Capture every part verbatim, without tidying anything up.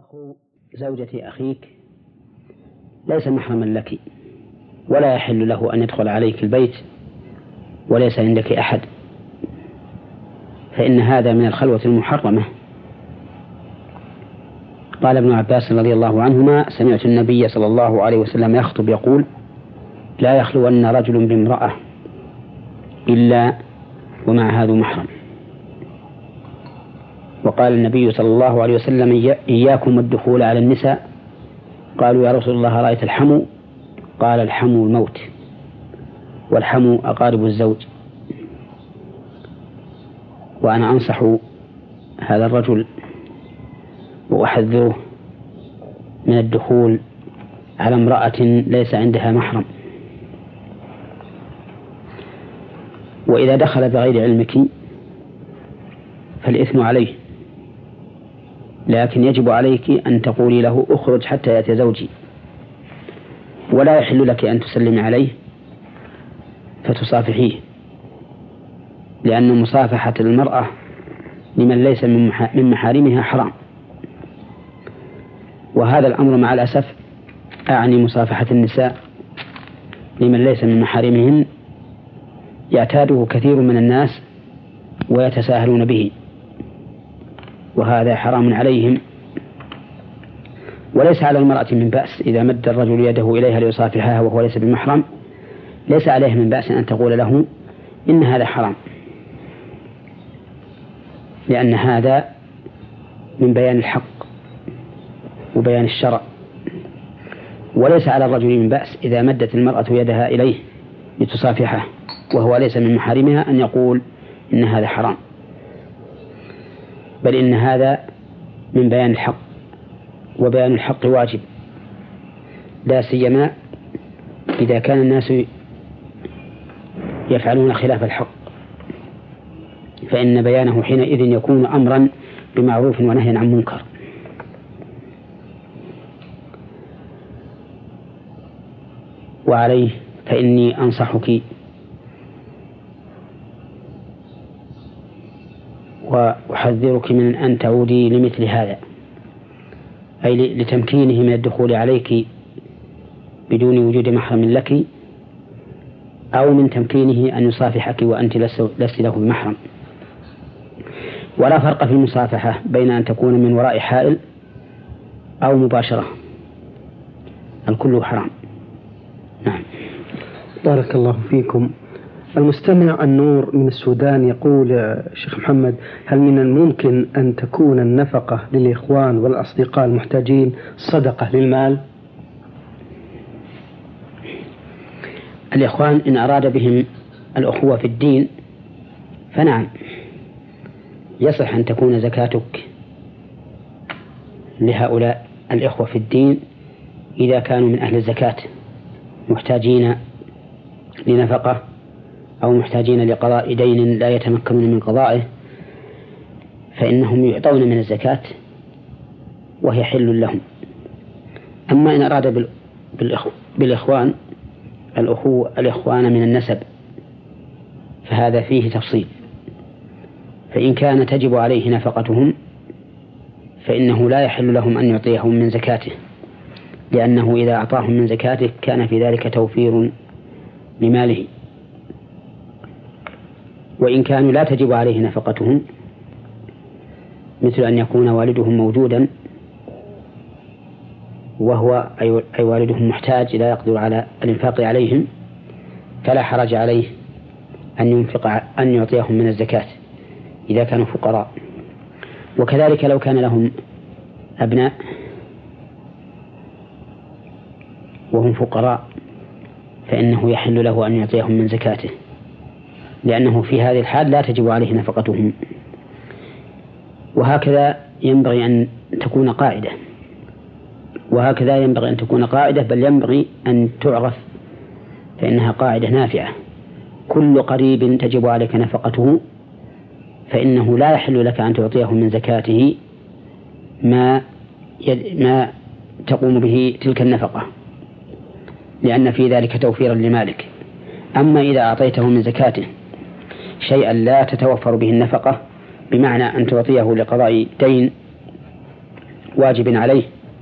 أخو زوجة أخيك ليس محرما لك، ولا يحل له أن يدخل عليك البيت وليس عندك أحد، فإن هذا من الخلوة المحرمة. قال ابن عباس رضي الله عنهما: سمعت النبي صلى الله عليه وسلم يخطب يقول: لا يخلون رجل بامرأة إلا ومع هذا محرم. وقال النبي صلى الله عليه وسلم: إياكم الدخول على النساء. قالوا: يا رسول الله رأيت الحمو؟ قال: الحمو الموت، والحمو أقارب الزوج. وأنا أنصح هذا الرجل وأحذره من الدخول على امرأة ليس عندها محرم. وإذا دخل بغير علمك فالإثم عليه، لكن يجب عليك أن تقولي له: أخرج حتى يأتي زوجي. ولا يحل لك أن تسلمي عليه فتصافحيه، لأن مصافحة المرأة لمن ليس من محارمها حرام. وهذا الأمر مع الأسف أعني مصافحة النساء لمن ليس من محارمهن يعتاده كثير من الناس ويتساهلون به، وهذا حرام عليهم. وليس على المرأة من بأس إذا مد الرجل يده إليها ليصافحها وهو ليس بمحرم، ليس عليه من بأس أن تقول له إن هذا حرام، لأن هذا من بيان الحق وبيان الشرع. وليس على الرجل من بأس إذا مدت المرأة يدها إليه لتصافحه وهو ليس من محارمها أن يقول إن هذا حرام، بل إن هذا من بيان الحق، وبيان الحق واجب، لا سيما إذا كان الناس يفعلون خلاف الحق، فإن بيانه حينئذ يكون أمرا بمعروف ونهي عن منكر. وعليه فإني أنصحك وأحذرك من أن تعودي لمثل هذا، أي لتمكينه من الدخول عليك بدون وجود محرم لك، أو من تمكينه أن يصافحك وأنت لست له بمحرم. ولا فرق في المصافحة بين أن تكون من وراء حائل أو مباشرة، الكل حرام. نعم. بارك الله فيكم. المستمع النور من السودان يقول: شيخ محمد، هل من الممكن أن تكون النفقة للإخوان والأصدقاء المحتاجين صدقة للمال؟ الإخوان إن أراد بهم الأخوة في الدين فنعم، يصح أن تكون زكاتك لهؤلاء الإخوة في الدين إذا كانوا من أهل الزكاة محتاجين لنفقة أو محتاجين لقضاء دين لا يتمكنون من قضائه، فإنهم يعطون من الزكاة وهي حل لهم. أما إن أراد بالإخوان الأخوة الإخوان من النسب فهذا فيه تفصيل، فإن كان تجب عليه نفقتهم فإنه لا يحل لهم أن يعطيهم من زكاته، لأنه إذا أعطاهم من زكاته كان في ذلك توفير لماله. وإن كانوا لا تجب عليه نفقتهم، مثل أن يكون والدهم موجودا وهو أي والدهم محتاج لا يقدر على الإنفاق عليهم، فلا حرج عليه أن ينفق أن يعطيهم من الزكاة إذا كانوا فقراء. وكذلك لو كان لهم أبناء وهم فقراء فإنه يحل له أن يعطيهم من زكاته، لأنه في هذه الحال لا تجب عليه نفقتهم. وهكذا ينبغي أن تكون قاعدة وهكذا ينبغي أن تكون قاعدة بل ينبغي أن تعرف، فإنها قاعدة نافعة: كل قريب تجب عليك نفقته فإنه لا يحل لك أن تعطيه من زكاته ما ما تقوم به تلك النفقة، لأن في ذلك توفيرا لمالك. أما إذا أعطيته من زكاته شيئا لا تتوفر به النفقة، بمعنى أن تعطيه لقضاء دين واجب عليه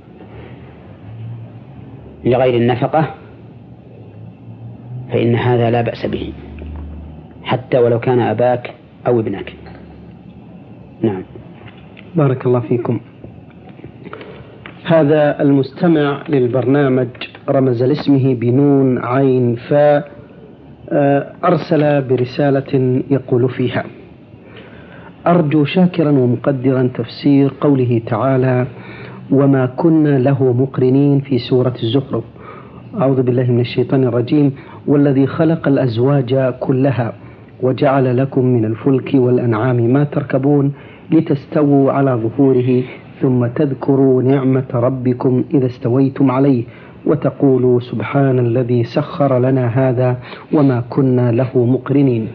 لغير النفقة فإن هذا لا بأس به حتى ولو كان أباك أو ابنك. نعم. بارك الله فيكم. هذا المستمع للبرنامج رمز لاسمه بنون عين فاء، أرسل برسالة يقول فيها: أرجو شاكرا ومقدرا تفسير قوله تعالى: وما كنا له مقرنين في سورة الزخرف. أعوذ بالله من الشيطان الرجيم: والذي خلق الأزواج كلها وجعل لكم من الفلك والأنعام ما تركبون لتستووا على ظهوره ثم تذكروا نعمة ربكم إذا استويتم عليه وتقولوا سبحان الذي سخر لنا هذا وما كنا له مقرنين.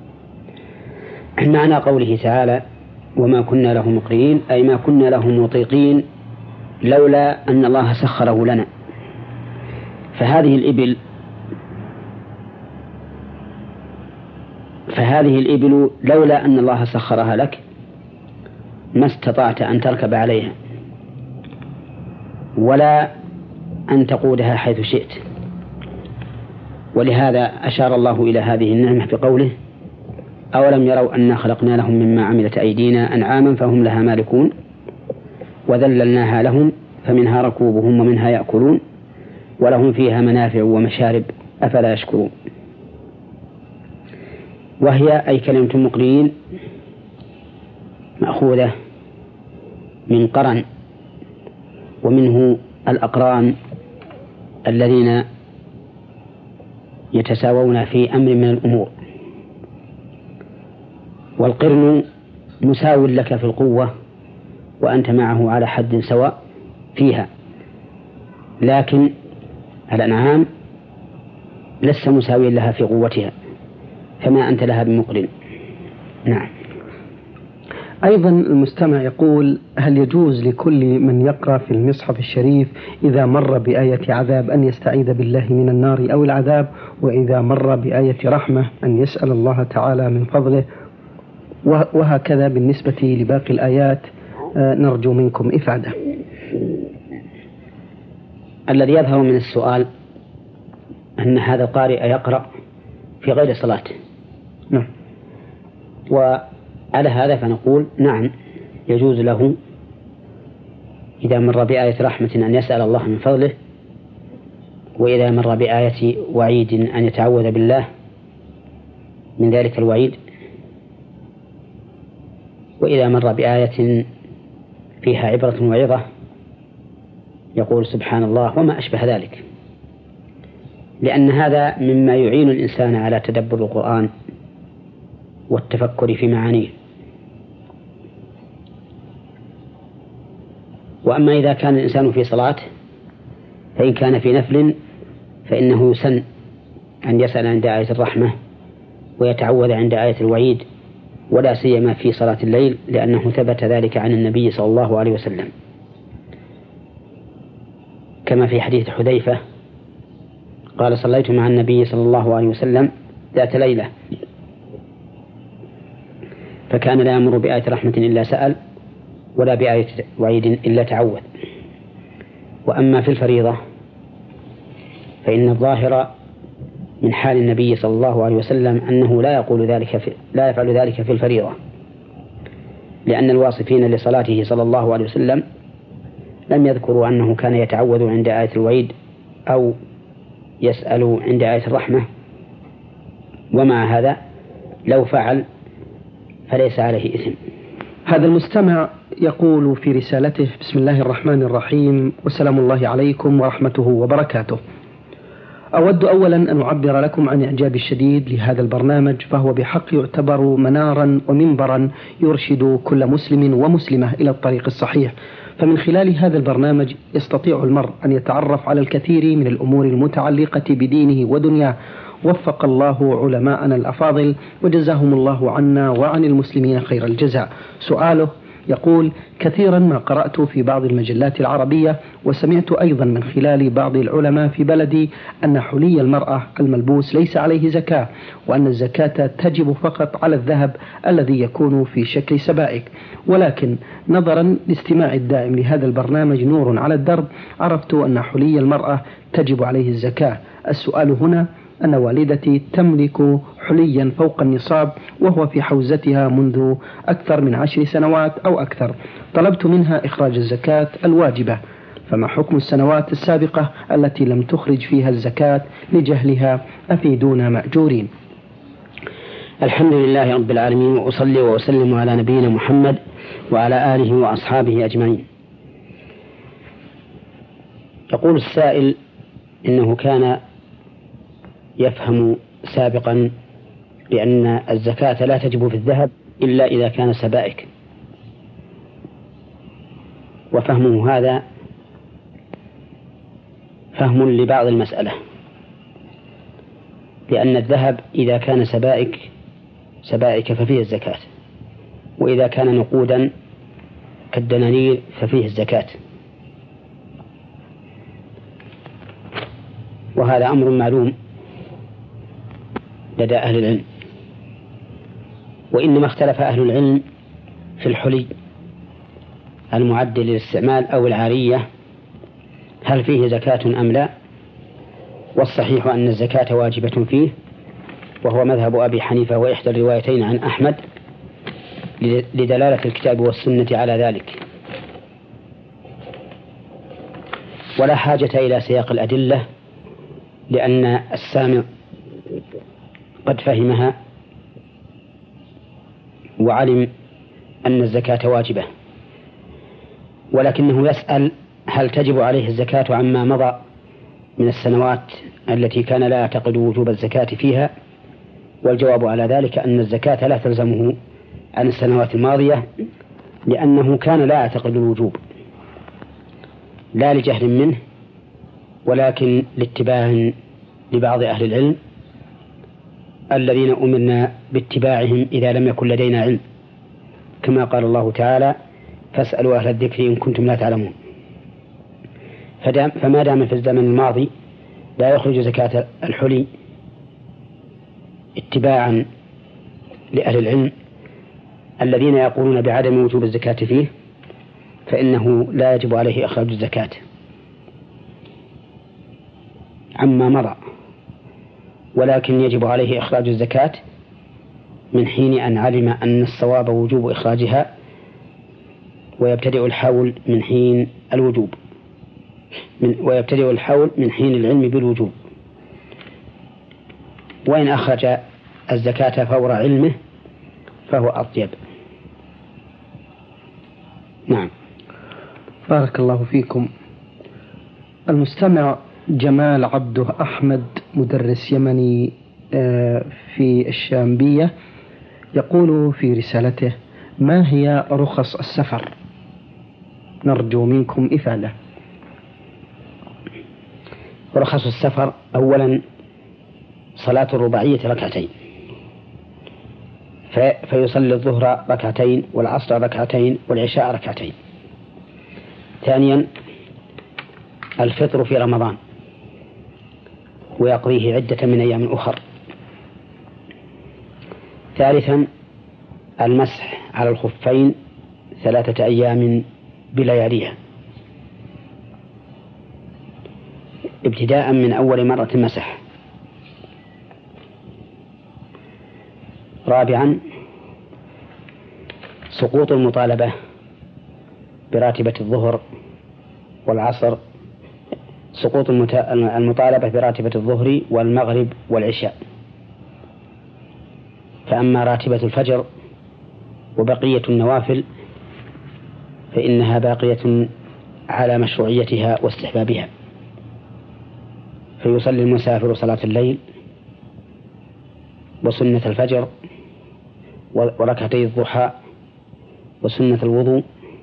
معنى قوله تعالى وما كنا له مقرنين أي ما كنا له مطيقين لولا أن الله سخره لنا. فهذه الإبل فهذه الإبل لولا أن الله سخرها لك ما استطعت أن تركب عليها ولا أن تقودها حيث شئت. ولهذا أشار الله إلى هذه النعمة بقوله: أولم يروا أنا خلقنا لهم مما عملت أيدينا أنعاما فهم لها مالكون وذللناها لهم فمنها ركوبهم ومنها يأكلون ولهم فيها منافع ومشارب أفلا يشكرون. وهي أي كلمة مقرنين مأخوذة من قرن، ومنه الأقران الذين يتساوون في أمر من الأمور. والقرن مساو لك في القوة وأنت معه على حد سواء فيها، لكن الأنعام لست مساويا لها في قوتها فما أنت لها بمقرن. نعم. أيضا المستمع يقول: هل يجوز لكل من يقرأ في المصحف الشريف إذا مر بآية عذاب أن يستعيذ بالله من النار أو العذاب، وإذا مر بآية رحمة أن يسأل الله تعالى من فضله، وهكذا بالنسبة لباقي الآيات؟ نرجو منكم إفادة. الذي يظهر من السؤال أن هذا القارئ يقرأ في غير صلاة. نعم. وعلى هذا فنقول نعم يجوز له إذا مر بآية رحمة أن يسأل الله من فضله، وإذا مر بآية وعيد أن يتعوذ بالله من ذلك الوعيد، وإذا مر بآية فيها عبرة وعظة يقول سبحان الله وما أشبه ذلك، لأن هذا مما يعين الإنسان على تدبر القرآن والتفكر في معانيه. وأما إذا كان الإنسان في صلاة فإن كان في نفل فإنه يسن أن يسأل عند آية الرحمة ويتعوذ عند آية الوعيد، ولا سيما في صلاة الليل، لأنه ثبت ذلك عن النبي صلى الله عليه وسلم، كما في حديث حذيفة قال: صليت مع النبي صلى الله عليه وسلم ذات ليلة فكان لا يمر بآية رحمة إلا سأل ولا بآية وعيد إلا تعوذ. وأما في الفريضة فإن الظاهر من حال النبي صلى الله عليه وسلم أنه لا يقول ذلك في لا يفعل ذلك في الفريضة، لأن الواصفين لصلاته صلى الله عليه وسلم لم يذكروا أنه كان يتعوذ عند آية الوعيد أو يسأل عند آية الرحمة. ومع هذا لو فعل فليس عليه إثم. هذا المستمع يقول في رسالته: بسم الله الرحمن الرحيم، وسلام الله عليكم ورحمته وبركاته. أود أولا أن أعبر لكم عن إعجابي الشديد لهذا البرنامج، فهو بحق يعتبر منارا ومنبرا يرشد كل مسلم ومسلمة إلى الطريق الصحيح. فمن خلال هذا البرنامج يستطيع المرء أن يتعرف على الكثير من الأمور المتعلقة بدينه ودنياه. وفق الله علماءنا الأفاضل وجزاهم الله عنا وعن المسلمين خير الجزاء. سؤاله: يقول: كثيرا ما قرأت في بعض المجلات العربية وسمعت أيضا من خلال بعض العلماء في بلدي أن حلي المرأة الملبوس ليس عليه زكاة، وأن الزكاة تجب فقط على الذهب الذي يكون في شكل سبائك. ولكن نظرا لاستماع الدائم لهذا البرنامج نور على الدرب عرفت أن حلي المرأة تجب عليه الزكاة. السؤال هنا أن والدتي تملك حليا فوق النصاب وهو في حوزتها منذ أكثر من عشر سنوات أو أكثر، طلبت منها إخراج الزكاة الواجبة، فما حكم السنوات السابقة التي لم تخرج فيها الزكاة لجهلها؟ أفيدونا مأجورين. الحمد لله رب العالمين، وأصلي وأسلم على نبينا محمد وعلى آله وأصحابه أجمعين. يقول السائل إنه كان يفهم سابقا بأن الزكاة لا تجب في الذهب إلا إذا كان سبائك، وفهمه هذا فهم لبعض المسألة، لأن الذهب إذا كان سبائك سبائك ففيه الزكاة، وإذا كان نقودا كالدنانير ففيه الزكاة، وهذا أمر معلوم لدى أهل العلم. وإنما اختلف أهل العلم في الحلي المعد للاستعمال أو العارية هل فيه زكاة أم لا، والصحيح أن الزكاة واجبة فيه، وهو مذهب أبي حنيفة وإحدى الروايتين عن أحمد لدلالة الكتاب والسنة على ذلك، ولا حاجة إلى سياق الأدلة لأن السامع قد فهمها وعلم أن الزكاة واجبة، ولكنه يسأل هل تجب عليه الزكاة عما مضى من السنوات التي كان لا يعتقد وجوب الزكاة فيها، والجواب على ذلك أن الزكاة لا تلزمه عن السنوات الماضية، لأنه كان لا يعتقد الوجوب، لا لجهل منه ولكن لاتباع لبعض أهل العلم الذين أمرنا باتباعهم إذا لم يكن لدينا علم، كما قال الله تعالى: فاسألوا أهل الذكر إن كنتم لا تعلمون. فما دام في الزمن الماضي لا يخرج زكاة الحلي اتباعا لأهل العلم الذين يقولون بعدم وجوب الزكاة فيه، فإنه لا يجب عليه إخراج الزكاة عما مضى، ولكن يجب عليه إخراج الزكاة من حين أن علم أن الصواب وجوب إخراجها، ويبتدئ الحول من حين الوجوب من ويبتدئ الحول من حين العلم بالوجوب. وإن أخرج الزكاة فور علمه فهو أطيب. نعم. بارك الله فيكم. المستمع جمال عبده أحمد مدرس يمني في الشامبية يقول في رسالته: ما هي رخص السفر؟ نرجو منكم إفادة. رخص السفر: أولا صلاة الرباعية ركعتين، فيصلي الظهر ركعتين والعصر ركعتين والعشاء ركعتين. ثانيا الفطر في رمضان ويقضيه عدة من أيام أخر. ثالثا المسح على الخفين ثلاثة أيام بلياليها، ابتداء من أول مرة مسح. رابعا سقوط المطالبة براتبة الظهر والعصر سقوط المطالبة براتبة الظهر والمغرب والعشاء، فأما راتبة الفجر وبقية النوافل فإنها باقية على مشروعيتها واستحبابها، فيصلي المسافر صلاة الليل وسنة الفجر وركعتي الضحى وسنة الوضوء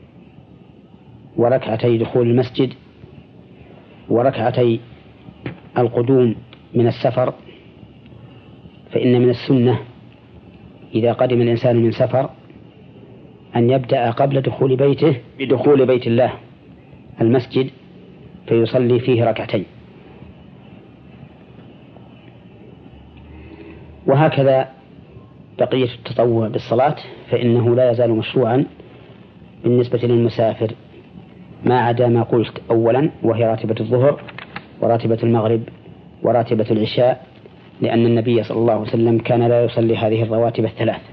وركعتي دخول المسجد وركعتي القدوم من السفر، فإن من السنة إذا قدم الإنسان من سفر أن يبدأ قبل دخول بيته بدخول بيت الله المسجد فيصلي فيه ركعتين. وهكذا بقية التطوع بالصلاة فإنه لا يزال مشروعا بالنسبة للمسافر ما عدا ما قلت أولا، وهي راتبة الظهر وراتبة المغرب وراتبة العشاء، لأن النبي صلى الله عليه وسلم كان لا يصلي هذه الرواتب الثلاث.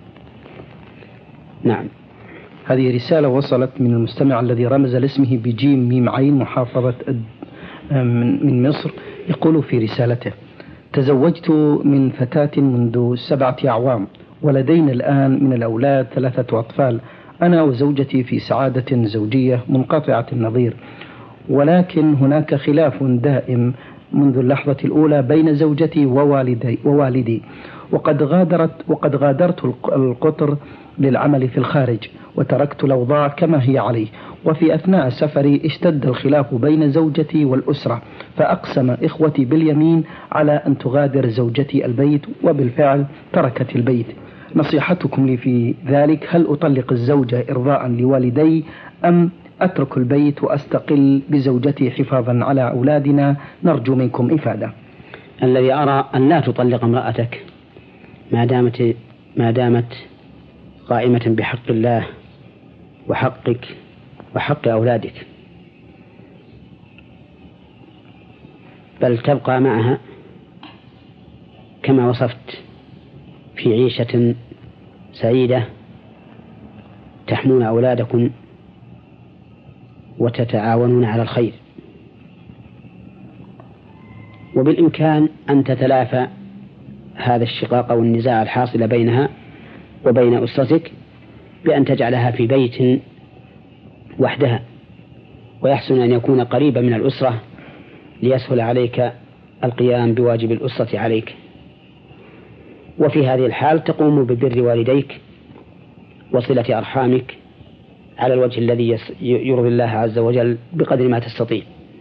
نعم. هذه رسالة وصلت من المستمع الذي رمز لاسمه بجيم ميم عين محافظة من مصر. يقول في رسالته: تزوجت من فتاة منذ سبعة أعوام، ولدينا الآن من الأولاد ثلاثة أطفال. أنا وزوجتي في سعادة زوجية منقطعة النظير، ولكن هناك خلاف دائم منذ اللحظة الأولى بين زوجتي ووالدي, ووالدي وقد غادرت وقد غادرت القطر للعمل في الخارج وتركت الأوضاع كما هي عليه. وفي أثناء سفري اشتد الخلاف بين زوجتي والأسرة، فأقسم إخوتي باليمين على أن تغادر زوجتي البيت، وبالفعل تركت البيت. نصيحتكم لي في ذلك: هل أطلق الزوجة إرضاء لوالدي أم أترك البيت وأستقل بزوجتي حفاظا على أولادنا؟ نرجو منكم إفادة. الذي أرى أن لا تطلق امرأتك ما دامت ما دامت قائمة بحق الله وحقك وحق أولادك، بل تبقى معها كما وصفت في عيشة سعيدة تحمون أولادكم وتتعاونون على الخير. وبالإمكان أن تتلافى هذا الشقاق والنزاع الحاصل بينها وبين أسرتك بأن تجعلها في بيت وحدها، ويحسن أن يكون قريبا من الأسرة ليسهل عليك القيام بواجب الأسرة عليك. وفي هذه الحال تقوم ببر والديك وصلة أرحامك على الوجه الذي يرضي الله عز وجل بقدر ما تستطيع.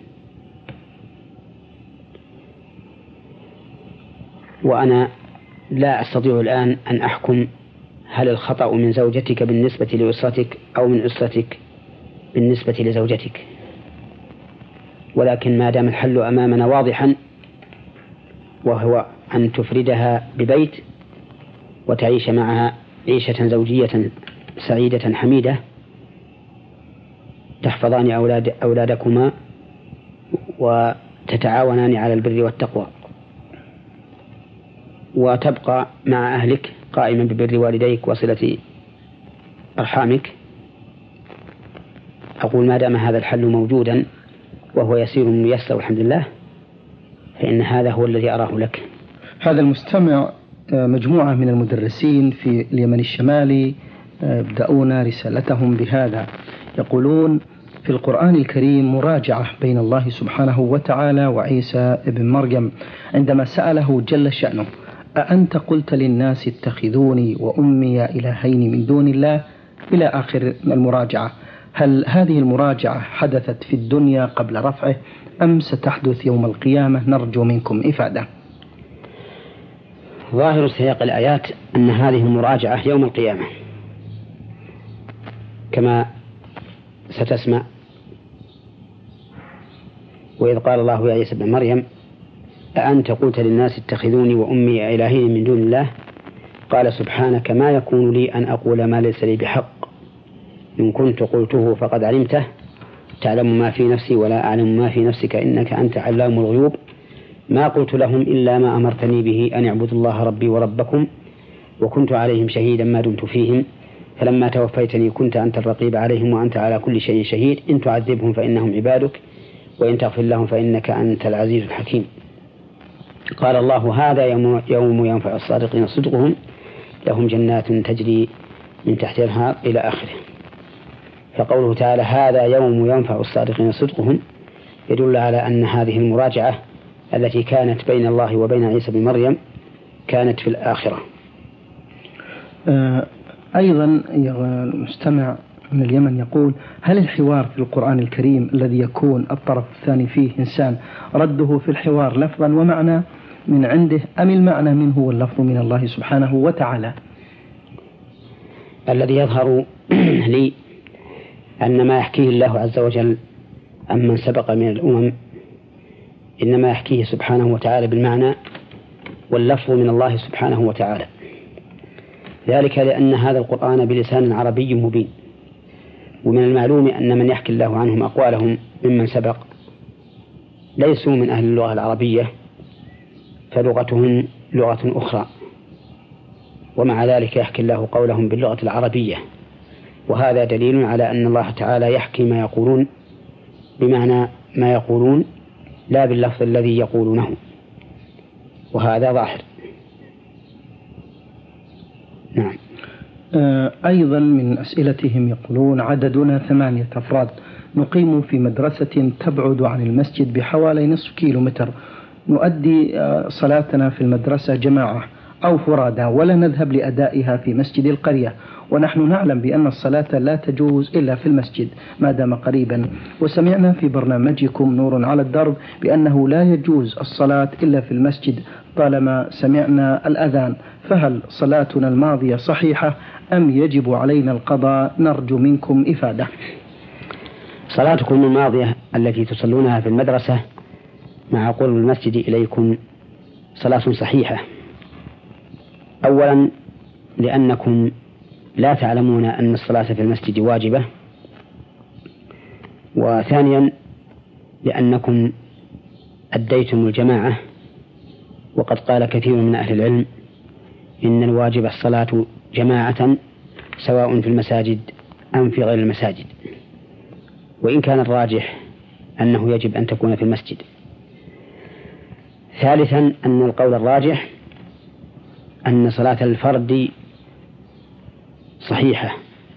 وأنا لا أستطيع الآن أن أحكم هل الخطأ من زوجتك بالنسبة لأسرتك أو من أسرتك بالنسبة لزوجتك، ولكن ما دام الحل أمامنا واضحا وهو أن تفردها ببيت وتعيش معها عيشة زوجية سعيدة حميدة تحفظان أولاد أولادكما وتتعاونان على البر والتقوى، وتبقى مع أهلك قائما ببر والديك وصلة أرحامك، أقول ما دام هذا الحل موجودا وهو يسير ميسر الحمد لله فإن هذا هو الذي أراه لك. هذا المستمع مجموعة من المدرسين في اليمن الشمالي يبدأون رسالتهم بهذا، يقولون: في القرآن الكريم مراجعة بين الله سبحانه وتعالى وعيسى ابن مريم عندما سأله جل شأنه: أأنت قلت للناس اتخذوني وأمي إلهين من دون الله، إلى آخر المراجعة. هل هذه المراجعة حدثت في الدنيا قبل رفعه أم ستحدث يوم القيامة؟ نرجو منكم إفادة. ظاهر سياق الآيات أن هذه المراجعة يوم القيامة كما ستسمع: وإذ قال الله يا عيسى ابن مريم أأنت قلت للناس اتخذوني وأمي إلهين من دون الله قال سبحانك ما يكون لي أن أقول ما ليس لي بحق إن كنت قلته فقد علمته تعلم ما في نفسي ولا أعلم ما في نفسك إنك أنت علام الغيوب ما قلت لهم إلا ما أمرتني به أن اعبدوا الله ربي وربكم وكنت عليهم شهيدا ما دمت فيهم فلما توفيتني كنت أنت الرقيب عليهم وأنت على كل شيء شهيد إن تعذبهم فإنهم عبادك وإن تغفر لهم فإنك أنت العزيز الحكيم. قال الله هذا يوم, يوم ينفع الصادقين صدقهم لهم جنات تجري من تحتها الأنهار إلى آخره. فقوله تعالى هذا يوم ينفع الصادقين صدقهم يدل على أن هذه المراجعة التي كانت بين الله وبين عيسى بن مريم كانت في الآخرة. آه أيضا المستمع من اليمن يقول: هل الحوار في القرآن الكريم الذي يكون الطرف الثاني فيه إنسان رده في الحوار لفظا ومعنى من عنده أم المعنى منه واللفظ من الله سبحانه وتعالى؟ الذي يظهر لي أن ما يحكيه الله عز وجل عن من سبق من الأمم إنما يحكيه سبحانه وتعالى بالمعنى واللفظ من الله سبحانه وتعالى، ذلك لأن هذا القرآن بلسان عربي مبين، ومن المعلوم أن من يحكي الله عنهم أقوالهم ممن سبق ليسوا من أهل اللغة العربية، فلغتهم لغة أخرى، ومع ذلك يحكي الله قولهم باللغة العربية، وهذا دليل على أن الله تعالى يحكي ما يقولون بمعنى ما يقولون لا باللفظ الذي يقولونه، وهذا ظاهر. نعم. أيضا من أسئلتهم يقولون: عددنا ثمانية أفراد، نقيم في مدرسة تبعد عن المسجد بحوالي نصف كيلو متر، نؤدي صلاتنا في المدرسة جماعة أو فرادى، ولا نذهب لأدائها في مسجد القرية، ونحن نعلم بأن الصلاة لا تجوز إلا في المسجد ما دام قريبا، وسمعنا في برنامجكم نور على الدرب بأنه لا يجوز الصلاة إلا في المسجد طالما سمعنا الأذان، فهل صلاتنا الماضية صحيحة أم يجب علينا القضاء؟ نرجو منكم إفادة. صلاتكم الماضية التي تصلونها في المدرسة مع قرب المسجد إليكم صلاة صحيحة، أولا لأنكم لا تعلمون أن الصلاة في المسجد واجبة، وثانيا لأنكم أديتم الجماعة، وقد قال كثير من أهل العلم إن الواجب الصلاة جماعة سواء في المساجد أم في غير المساجد، وإن كان الراجح أنه يجب أن تكون في المسجد. ثالثا أن القول الراجح أن صلاة الفرد صحيحة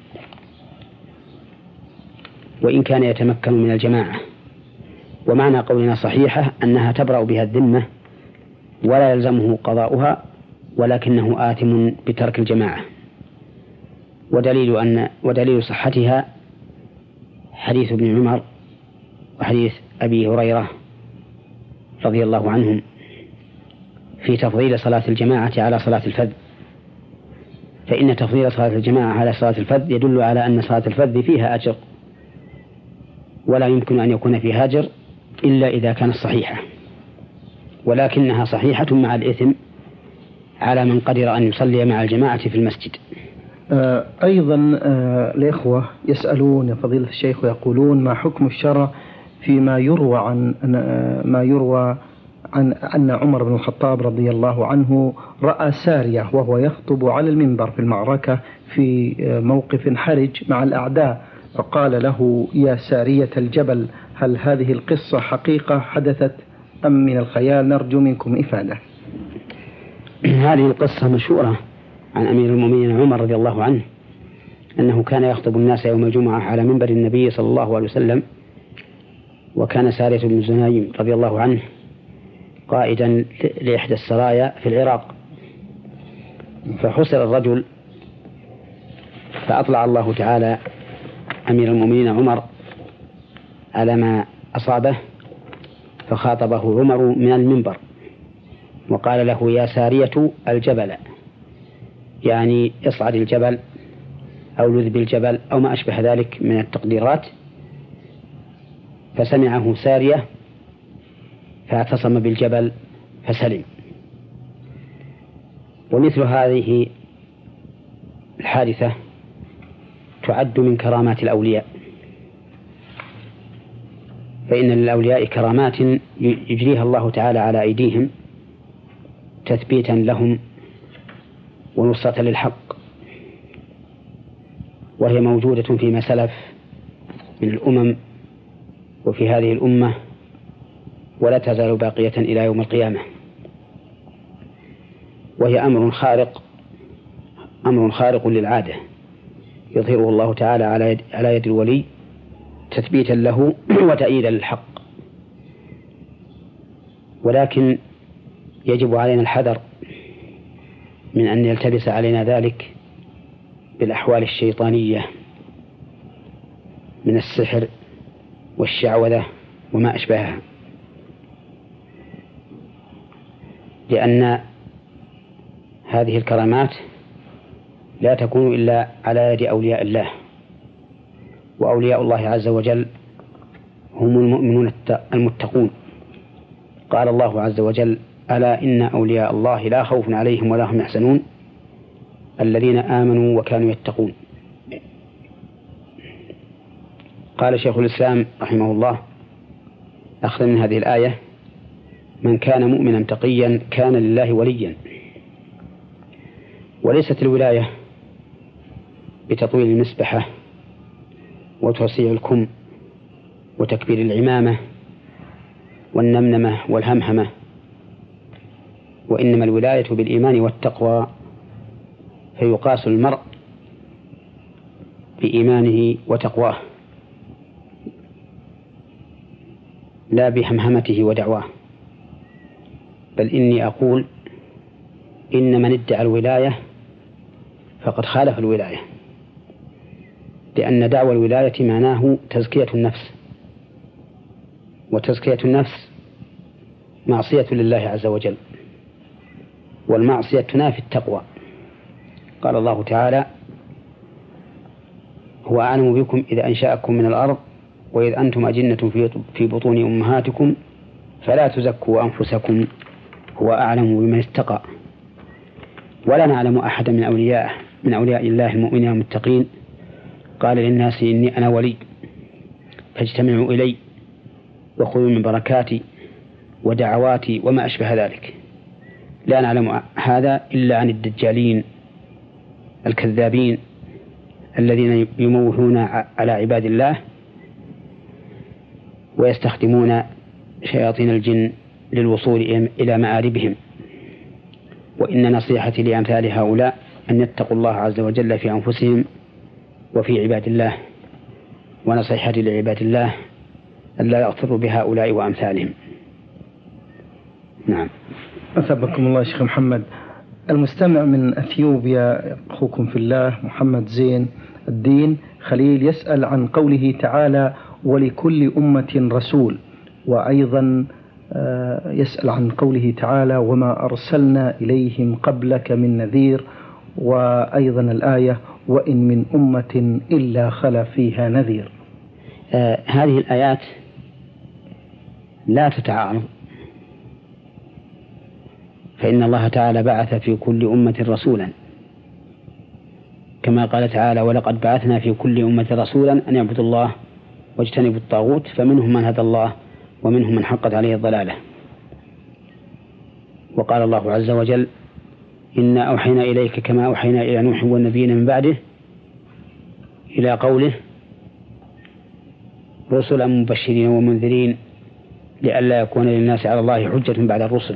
وإن كان يتمكن من الجماعة، ومعنى قولنا صحيحة أنها تبرأ بها الذمة ولا يلزمه قضاؤها، ولكنه آثم بترك الجماعة. ودليل أن ودليل صحتها حديث ابن عمر وحديث أبي هريرة رضي الله عنهم في تفضيل صلاة الجماعة على صلاة الفذ، فإن تفضيل صلاة الجماعة على صلاة الفذ يدل على أن صلاة الفذ فيها أجر، ولا يمكن أن يكون فيها أجر إلا إذا كانت صحيحة، ولكنها صحيحة مع الإثم على من قدر أن يصلي مع الجماعة في المسجد. أيضا الإخوة يسألون يا فضيلة الشيخ ويقولون: ما حكم الشرع فيما يروى عن ما يروى عن أن عمر بن الخطاب رضي الله عنه رأى سارية وهو يخطب على المنبر في المعركة في موقف حرج مع الأعداء، فقال له: يا سارية الجبل، هل هذه القصة حقيقة حدثت أم من الخيال؟ نرجو منكم إفادة. هذه القصة مشهورة عن أمير المؤمنين عمر رضي الله عنه أنه كان يخطب الناس يوم الجمعة على منبر النبي صلى الله عليه وسلم، وكان سارية بن زنايم رضي الله عنه قائدا لإحدى السرايا في العراق، فحصر الرجل، فأطلع الله تعالى أمير المؤمنين عمر على ما أصابه، فخاطبه عمر من المنبر وقال له: يا سارية الجبل، يعني اصعد الجبل أو لذ بالجبل أو ما أشبه ذلك من التقديرات. فسمعه سارية فاعتصم بالجبل فسلم. ومثل هذه الحادثة تعد من كرامات الأولياء، فإن للأولياء كرامات يجريها الله تعالى على أيديهم تثبيتا لهم ونصرة للحق، وهي موجودة فيما سلف من الأمم وفي هذه الأمة، ولا تزال باقية إلى يوم القيامة، وهي أمر خارق أمر خارق للعادة يظهره الله تعالى على يد, على يد الولي تثبيتا له وتأييدا للحق. ولكن يجب علينا الحذر من أن يلتبس علينا ذلك بالأحوال الشيطانية من السحر والشعوذة وما أشبهها، لأن هذه الكرامات لا تكون إلا على يد أولياء الله، وأولياء الله عز وجل هم المؤمنون المتقون. قال الله عز وجل: ألا إن أولياء الله لا خوف عليهم ولا هم يحزنون الذين آمنوا وكانوا يتقون. قال شيخ الإسلام رحمه الله أخذ من هذه الآية: من كان مؤمنا تقيا كان لله وليا. وليست الولاية بتطويل المسبحة وتوسيع الكم وتكبير العمامة والنمنمة والهمهمة، وإنما الولاية بالإيمان والتقوى، فيقاس المرء بإيمانه وتقواه لا بهمهمته ودعواه. بل إني أقول إن من ادعى الولاية فقد خالف الولاية، لأن دعوى الولاية معناه تزكية النفس، وتزكية النفس معصية لله عز وجل، والمعصية تنافي التقوى. قال الله تعالى: هو أعلم بكم إذ أنشأكم من الأرض وإذ أنتم أجنة في بطون أمهاتكم فلا تزكوا أنفسكم هو أعلم بمن اتقى. ولا نعلم أحدا من أولياء من أولياء الله المؤمنين المتقين قال للناس إني أنا ولي فاجتمعوا إلي وخذوا من بركاتي ودعواتي وما أشبه ذلك. لا نعلم هذا إلا عن الدجالين الكذابين الذين يموهون على عباد الله ويستخدمون شياطين الجن للوصول إلى مآربهم. وإن نصيحتي لأمثال هؤلاء أن يتقوا الله عز وجل في أنفسهم وفي عباد الله، ونصيحتي لعباد الله أن لا يغتروا بهؤلاء وأمثالهم. نعم. أثبكم الله شيخ محمد. المستمع من أثيوبيا أخوكم في الله محمد زين الدين خليل يسأل عن قوله تعالى: ولكل أمة رسول، وأيضا يسأل عن قوله تعالى: وما أرسلنا إليهم قبلك من نذير، وأيضا الآية: وإن من أمة إلا خلا فيها نذير. آه هذه الآيات لا تتعارض، فإن الله تعالى بعث في كل أمة رسولا، كما قال تعالى: ولقد بعثنا في كل أمة رسولا أن يعبدوا الله واجتنبوا الطاغوت فمنهم من هدى الله ومنهم من حقت عليه الضلالة. وقال الله عز وجل: إنا أوحينا إليك كما أوحينا إلى نوح والنبيين من بعده، إلى قوله: رسلا مبشرين ومنذرين لئلا يكون للناس على الله حجة بعد الرسل.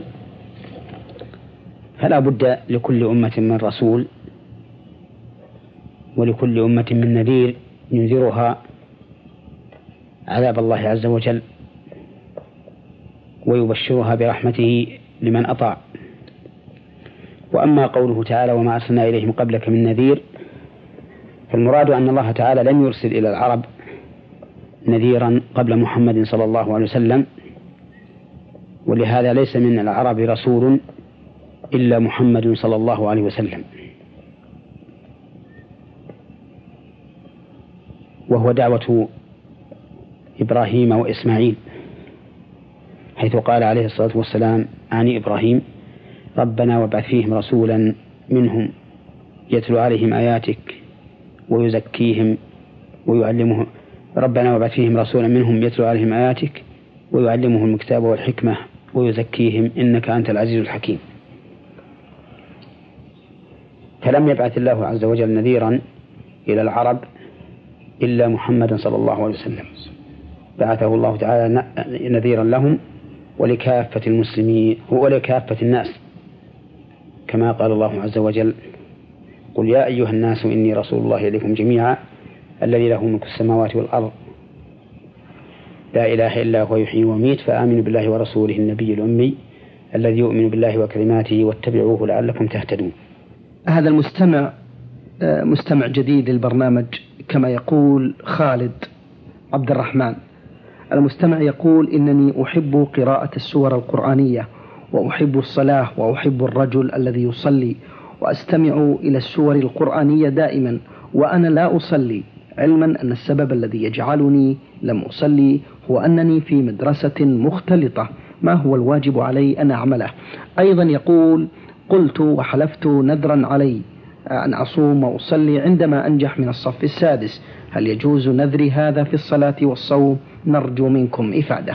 فلا بد لكل أمة من رسول ولكل أمة من نذير ينذرها عذاب الله عز وجل ويبشرها برحمته لمن أطاع. وأما قوله تعالى: وما أرسلنا إليهم قبلك من نذير، فالمراد أن الله تعالى لم يرسل إلى العرب نذيرا قبل محمد صلى الله عليه وسلم، ولهذا ليس من العرب رسول إلا محمد صلى الله عليه وسلم، وهو دعوة إبراهيم وإسماعيل، حيث قال عليه الصلاة والسلام عن إبراهيم: ربنا وابعث فيهم رسولا منهم يتلو عليهم آياتك ويزكيهم ويعلمهم ربنا وابعث فيهم رسولا منهم يتلو عليهم آياتك ويعلمهم الكتاب والحكمة ويزكيهم إنك أنت العزيز الحكيم. فلم يبعث الله عز وجل نذيرا إلى العرب إلا محمد صلى الله عليه وسلم، بعثه الله تعالى نذيرا لهم ولكافة المسلمين ولكافة الناس، كما قال الله عز وجل: قل يا أيها الناس إني رسول الله إليكم جميعا الذي له ملك السماوات والأرض لا إله إلا هو يحيي ويميت فآمنوا بالله ورسوله النبي الأمي الذي يؤمن بالله وكلماته واتبعوه لعلكم تهتدون. هذا المستمع مستمع جديد للبرنامج كما يقول خالد عبد الرحمن. المستمع يقول: إنني أحب قراءة السور القرآنية، وأحب الصلاة، وأحب الرجل الذي يصلي، وأستمع إلى السور القرآنية دائما وأنا لا أصلي، علما أن السبب الذي يجعلني لم أصلي هو أنني في مدرسة مختلطة. ما هو الواجب علي أن أعمله؟ أيضا يقول: قلت وحلفت نذرا علي أن أصوم وأصلي عندما أنجح من الصف السادس، هل يجوز نذري هذا في الصلاة والصوم؟ نرجو منكم إفادة.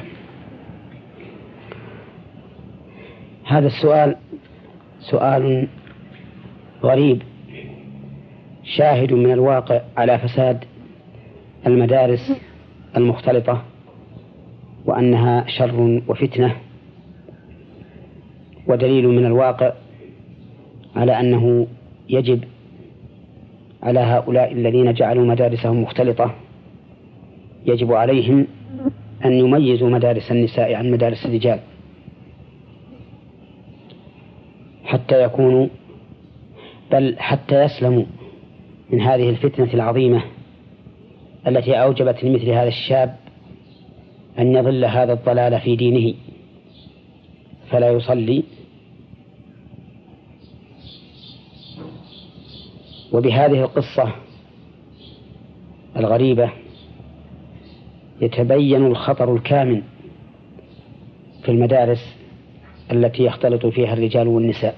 هذا السؤال سؤال غريب شاهد من الواقع على فساد المدارس المختلطة وأنها شر وفتنة، ودليل من الواقع على أنه يجب على هؤلاء الذين جعلوا مدارسهم مختلطة يجب عليهم أن يميزوا مدارس النساء عن مدارس الرجال حتى يكونوا بل حتى يسلموا من هذه الفتنة العظيمة التي أوجبت لمثل هذا الشاب أن يظل هذا الضلال في دينه فلا يصلي. وبهذه القصة الغريبة يتبين الخطر الكامن في المدارس التي يختلط فيها الرجال والنساء،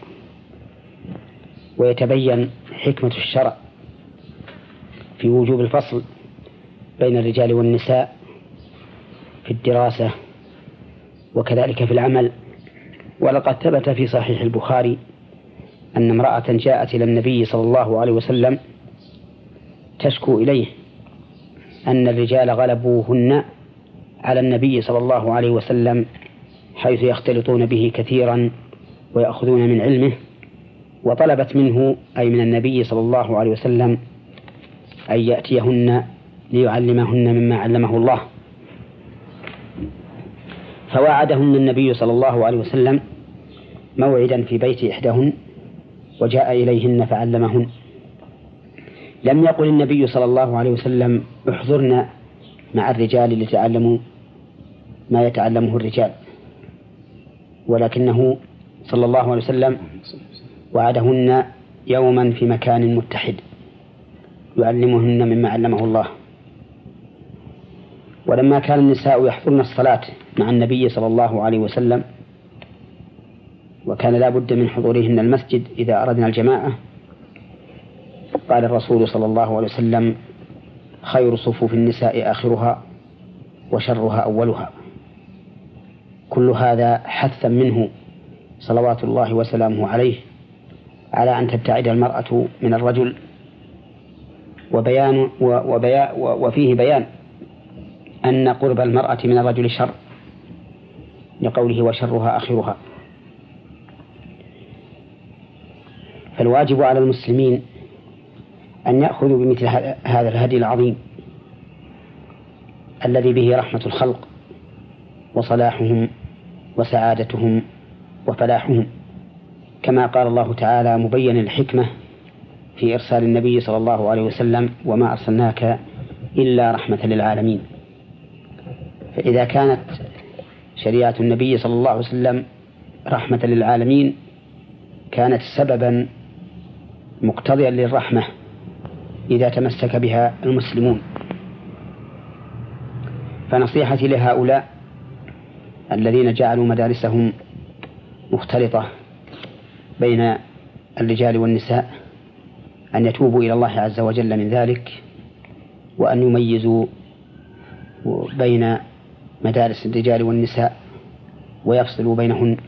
ويتبين حكمة الشرع في وجوب الفصل بين الرجال والنساء في الدراسة وكذلك في العمل. ولقد ثبت في صحيح البخاري أن امرأة جاءت إلى النبي صلى الله عليه وسلم تشكو إليه أن الرجال غلبوهن على النبي صلى الله عليه وسلم حيث يختلطون به كثيرا ويأخذون من علمه، وطلبت منه أي من النبي صلى الله عليه وسلم أن يأتيهن ليعلمهن مما علمه الله. فوعدهن النبي صلى الله عليه وسلم موعدا في بيت إحداهن وجاء إليهن فعلمهن. لم يقل النبي صلى الله عليه وسلم احضرنا مع الرجال لتعلموا ما يتعلمه الرجال، ولكنه صلى الله عليه وسلم وعدهن يوما في مكان متحد يعلمهن مما علمه الله. ولما كان النساء يحضرن الصلاة مع النبي صلى الله عليه وسلم وكان لا بد من حضورهن المسجد إذا أردنا الجماعة، قال الرسول صلى الله عليه وسلم: خير صفوف النساء آخرها وشرها أولها. كل هذا حثا منه صلوات الله وسلامه عليه على أن تبتعد المرأة من الرجل، وبيان وبيان وفيه بيان أن قرب المرأة من الرجل شر لقوله وشرها آخرها. فالواجب على المسلمين أن يأخذوا بمثل هذا الهدي العظيم الذي به رحمة الخلق وصلاحهم وسعادتهم وفلاحهم، كما قال الله تعالى مبين الحكمة في إرسال النبي صلى الله عليه وسلم: وما أرسلناك إلا رحمة للعالمين. فإذا كانت شريعة النبي صلى الله عليه وسلم رحمة للعالمين كانت سببا مقتضيا للرحمة إذا تمسك بها المسلمون. فنصيحتي لهؤلاء الذين جعلوا مدارسهم مختلطة بين الرجال والنساء أن يتوبوا إلى الله عز وجل من ذلك، وأن يميزوا بين مدارس الرجال والنساء ويفصلوا بينهن،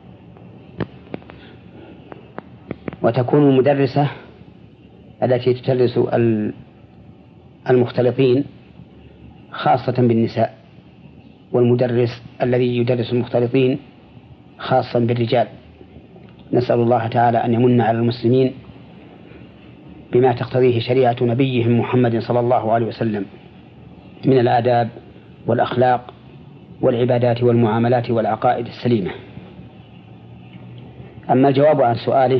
وتكون المدرسة التي تدرس المختلطين خاصة بالنساء، والمدرس الذي يدرس المختلطين خاصا بالرجال. نسأل الله تعالى أن يمن على المسلمين بما تقتضيه شريعة نبيهم محمد صلى الله عليه وسلم من الآداب والأخلاق والعبادات والمعاملات والعقائد السليمة. أما الجواب عن سؤاله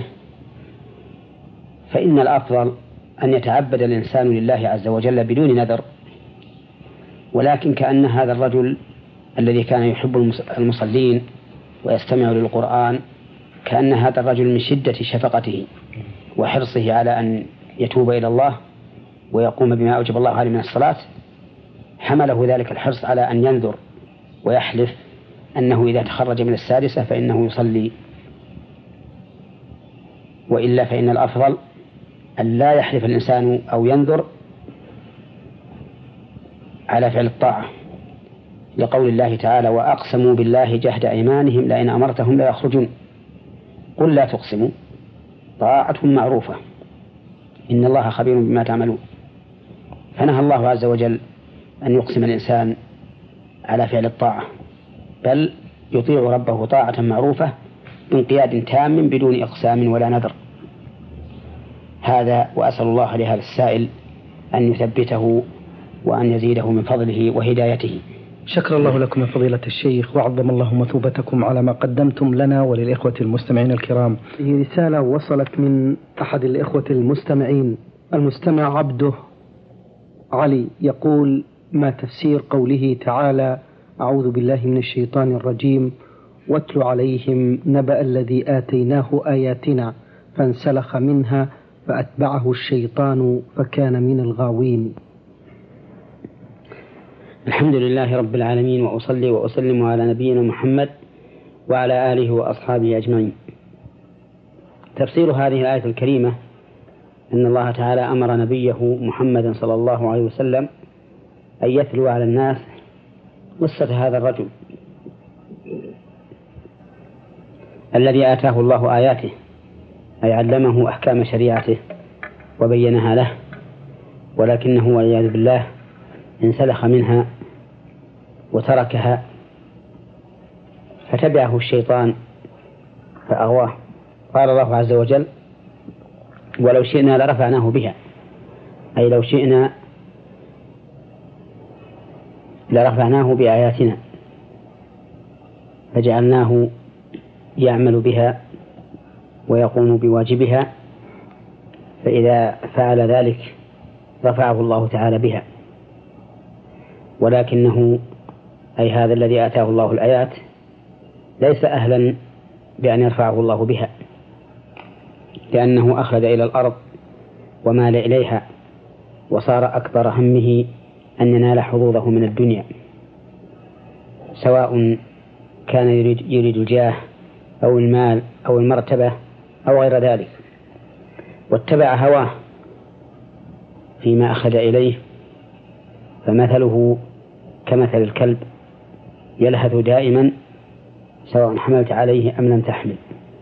فإن الأفضل أن يتعبد الإنسان لله عز وجل بدون نذر، ولكن كأن هذا الرجل الذي كان يحب المصلين ويستمع للقرآن كأن هذا الرجل من شدة شفقته وحرصه على أن يتوب إلى الله ويقوم بما أوجب الله عليه من الصلاة حمله ذلك الحرص على أن ينذر ويحلف أنه إذا تخرج من السادسة فإنه يصلي، وإلا فإن الأفضل أن لا يحلف الإنسان أو ينذر على فعل الطاعة، لقول الله تعالى: وأقسموا بالله جهد أيمانهم لئن أمرتهم لا يخرجون. قل لا تقسموا، طاعة معروفة، إن الله خبير بما تعملون. فنهى الله عز وجل أن يقسم الإنسان على فعل الطاعة، بل يطيع ربه طاعة معروفة بانقياد تام بدون إقسام ولا نذر. هذا، وأسأل الله لهذا السائل أن يثبته وأن يزيده من فضله وهدايته. شكر الله لكم يا فضيلة الشيخ، وعظم الله مثوبتكم على ما قدمتم لنا وللإخوة المستمعين الكرام. هي رسالة وصلت من أحد الإخوة المستمعين، المستمع عبده علي، يقول: ما تفسير قوله تعالى: أعوذ بالله من الشيطان الرجيم، واتل عليهم نبأ الذي آتيناه آياتنا فانسلخ منها فأتبعه الشيطان فكان من الغاوين. الحمد لله رب العالمين، وأصلي وأسلم على نبينا محمد وعلى آله وأصحابه أجمعين. تفسير هذه الآية الكريمة أن الله تعالى أمر نبيه محمد صلى الله عليه وسلم أن يتلو على الناس قصة هذا الرجل الذي آتاه الله آياته، أي علمه أحكام شريعته وبينها له، ولكنه والعياذ بالله انسلخ منها وتركها فتبعه الشيطان فأغواه. قال الله عز وجل: ولو شئنا لرفعناه بها، أي لو شئنا لرفعناه بآياتنا فجعلناه يعمل بها ويقوم بواجبها، فإذا فعل ذلك رفعه الله تعالى بها. ولكنه أي هذا الذي آتاه الله الآيات ليس أهلا بأن يرفعه الله بها، لأنه أخلد إلى الأرض ومال إليها، وصار أكبر همه أن ينال حظوظه من الدنيا، سواء كان يريد, يريد الجاه أو المال أو المرتبة أو غير ذلك، واتبع هواه فيما أخذ إليه، فمثله كمثل الكلب يلهث دائما سواء حملت عليه أم لم تحمل.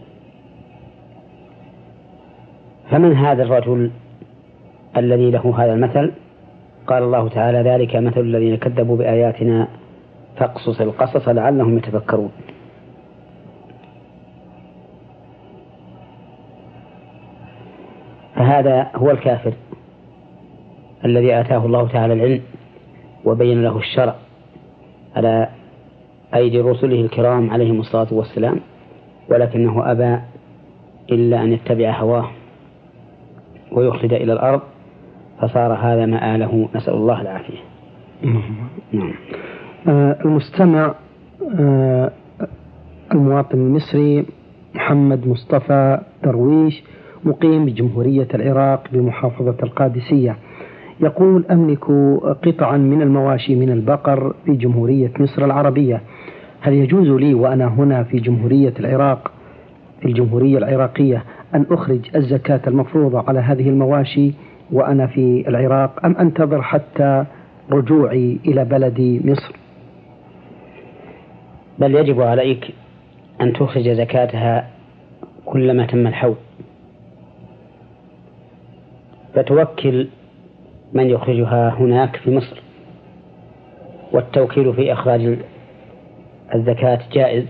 فمن هذا الرجل الذي له هذا المثل؟ قال الله تعالى: ذلك مثل الذين كذبوا بآياتنا فاقصص القصص لعلهم يتفكرون. فهذا هو الكافر الذي آتاه الله تعالى العلم وبين له الشرع على أيدي رسله الكرام عليهم الصلاة والسلام، ولكنه أبى إلا أن يتبع هواه ويخلد إلى الأرض، فصار هذا مآله، نسأل الله العافية. نعم. آه المستمع آه المواطن المصري محمد مصطفى درويش، مقيم بجمهورية العراق بمحافظة القادسية، يقول: أملك قطعا من المواشي من البقر في جمهورية مصر العربية، هل يجوز لي وأنا هنا في جمهورية العراق في الجمهورية العراقية أن أخرج الزكاة المفروضة على هذه المواشي وأنا في العراق، أم أنتظر حتى رجوعي إلى بلدي مصر؟ بل يجب عليك أن تخرج زكاتها كلما تم الحول، فتوكل من يخرجها هناك في مصر، والتوكيل في إخراج الزكاة جائز،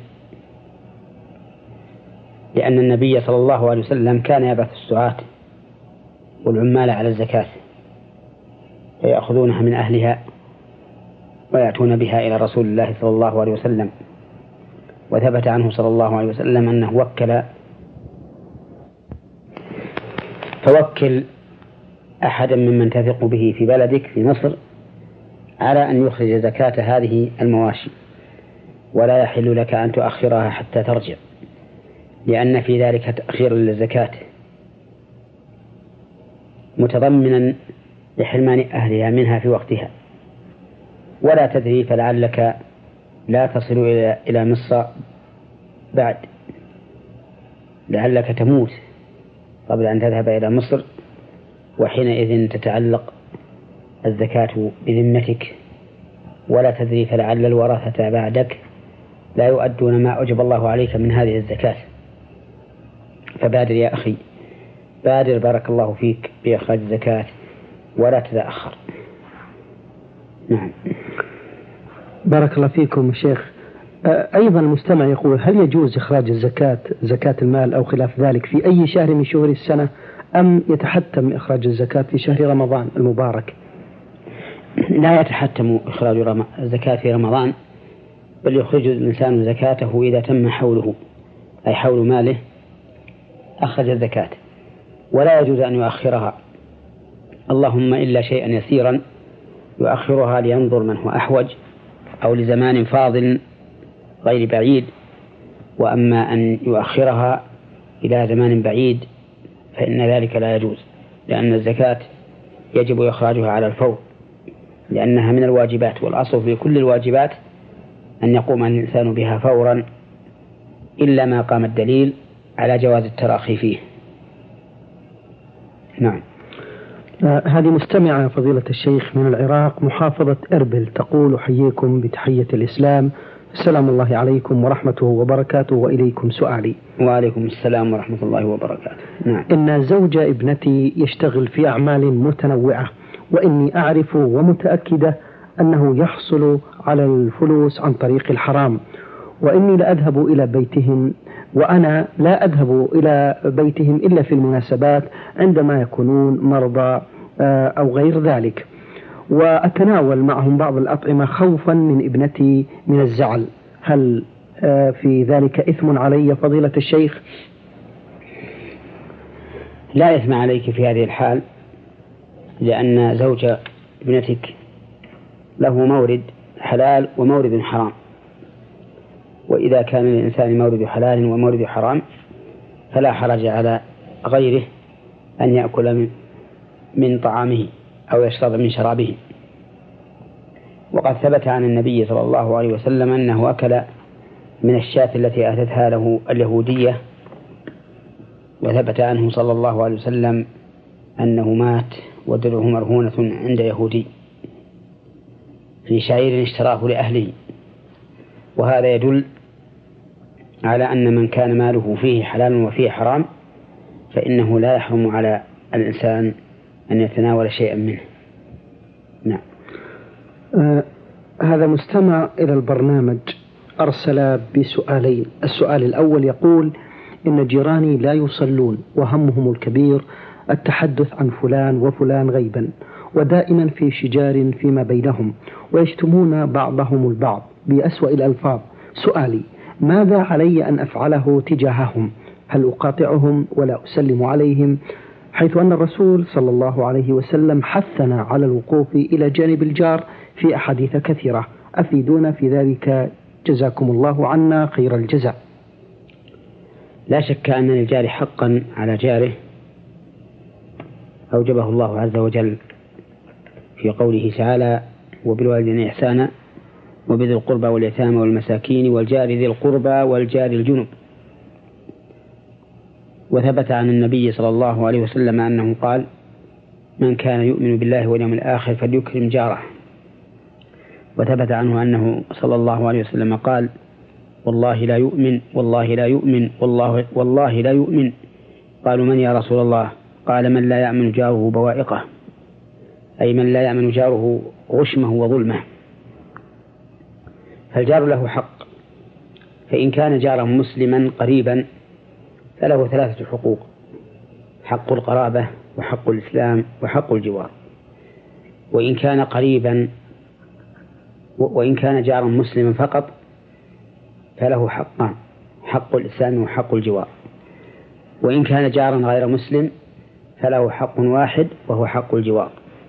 لأن النبي صلى الله عليه وسلم كان يبعث السعاة والعمال على الزكاة فيأخذونها من أهلها ويأتون بها إلى رسول الله صلى الله عليه وسلم. وثبت عنه صلى الله عليه وسلم أنه وكل فوكل أحدا ممن تثق به في بلدك في مصر على أن يخرج زكاة هذه المواشي، ولا يحل لك أن تؤخرها حتى ترجع، لأن في ذلك تأخير للزكاة، متضمنا لحرمان أهلها منها في وقتها، ولا تدري فلعلك لا تصل إلى إلى مصر بعد، لعلك تموت قبل أن تذهب إلى مصر، وحينئذ تتعلق الزكاة بذمتك، ولا تدري فلعل الورثة بعدك لا يؤدون ما أوجب الله عليك من هذه الزكاة. فبادر يا أخي، بادر بارك الله فيك بإخراج الزكاة ولا تتأخر. نعم. بارك الله فيكم شيخ. أيضا المستمع يقول: هل يجوز إخراج الزكاة زكاة المال أو خلاف ذلك في أي شهر من شهور السنة، أم يتحتم إخراج الزكاة في شهر رمضان المبارك؟ لا يتحتم إخراج الزكاة في رمضان، بل يخرج الإنسان زكاته إذا تم حوله، أي حول ماله أخرج الزكاة، ولا يجوز أن يؤخرها، اللهم إلا شيئا يسيرا يؤخرها لينظر من هو أحوج أو لزمان فاضل غير بعيد. وأما أن يؤخرها إلى زمان بعيد فإن ذلك لا يجوز، لأن الزكاة يجب إخراجها على الفور، لأنها من الواجبات، والأصل في كل الواجبات أن يقوم الإنسان بها فورا، إلا ما قام الدليل على جواز التراخي فيه. نعم. آه هذه مستمعة فضيلة الشيخ من العراق محافظة إربل تقول: حييكم بتحية الإسلام، السلام الله عليكم ورحمته وبركاته، وإليكم سؤالي. وعليكم السلام ورحمة الله وبركاته. نعم. إن زوج ابنتي يشتغل في أعمال متنوعة، وإني أعرف ومتأكدة أنه يحصل على الفلوس عن طريق الحرام، وإني لا أذهب إلى بيتهم، وأنا لا أذهب إلى بيتهم إلا في المناسبات عندما يكونون مرضى أو غير ذلك، وأتناول معهم بعض الأطعمة خوفا من ابنتي من الزعل. هل في ذلك إثم علي فضيلة الشيخ؟ لا إثم عليك في هذه الحال، لأن زوج ابنتك له مورد حلال ومورد حرام، وإذا كان للإنسان مورد حلال ومورد حرام فلا حرج على غيره أن يأكل من طعامه أو يشرب من شرابه. وقد ثبت عن النبي صلى الله عليه وسلم أنه أكل من الشاة التي أتتها له اليهودية، وثبت عنه صلى الله عليه وسلم أنه مات ودرعه مرهونة عند يهودي في شعير اشتراه لأهله. وهذا يدل على أن من كان ماله فيه حلال وفيه حرام فإنه لا يحرم على الإنسان أن يتناول شيئا منه. نعم. آه هذا مستمع إلى البرنامج أرسل بسؤالين. السؤال الأول يقول: إن جيراني لا يصلون، وهمهم الكبير التحدث عن فلان وفلان غيبا، ودائما في شجار فيما بينهم، ويشتمون بعضهم البعض بأسوأ الألفاظ. سؤالي: ماذا علي أن أفعله تجاههم؟ هل أقاطعهم ولا أسلم عليهم، حيث أن الرسول صلى الله عليه وسلم حثنا على الوقوف إلى جانب الجار في أحاديث كثيرة؟ أفيدونا في ذلك جزاكم الله عنا خير الجزاء. لا شك أن للجار حقا على جاره أوجبه الله عز وجل في قوله تعالى: وبالوالدين إحسانا وبذي القربى واليتامى والمساكين والجار ذي القربى والجار الجنب. وثبت عن النبي صلى الله عليه وسلم أنه قال: من كان يؤمن بالله واليوم الآخر فليكرم جاره. وثبت عنه أنه صلى الله عليه وسلم قال: والله لا يؤمن والله لا يؤمن والله, والله لا يؤمن. قالوا: من يا رسول الله؟ قال: من لا يأمن جاره بوائقه، أي من لا يأمن جاره غشمه وظلمه. فالجار له حق، فإن كان جارا مسلما قريبا فله ثلاثة حقوق: حق القرابة وحق الإسلام وحق الجوار. وإن كان قريبا وإن كان جارا مسلما فقط فله حقان: حق الإسلام وحق الجوار. وإن كان جارا غير مسلم فله حق واحد وهو حق الجوار.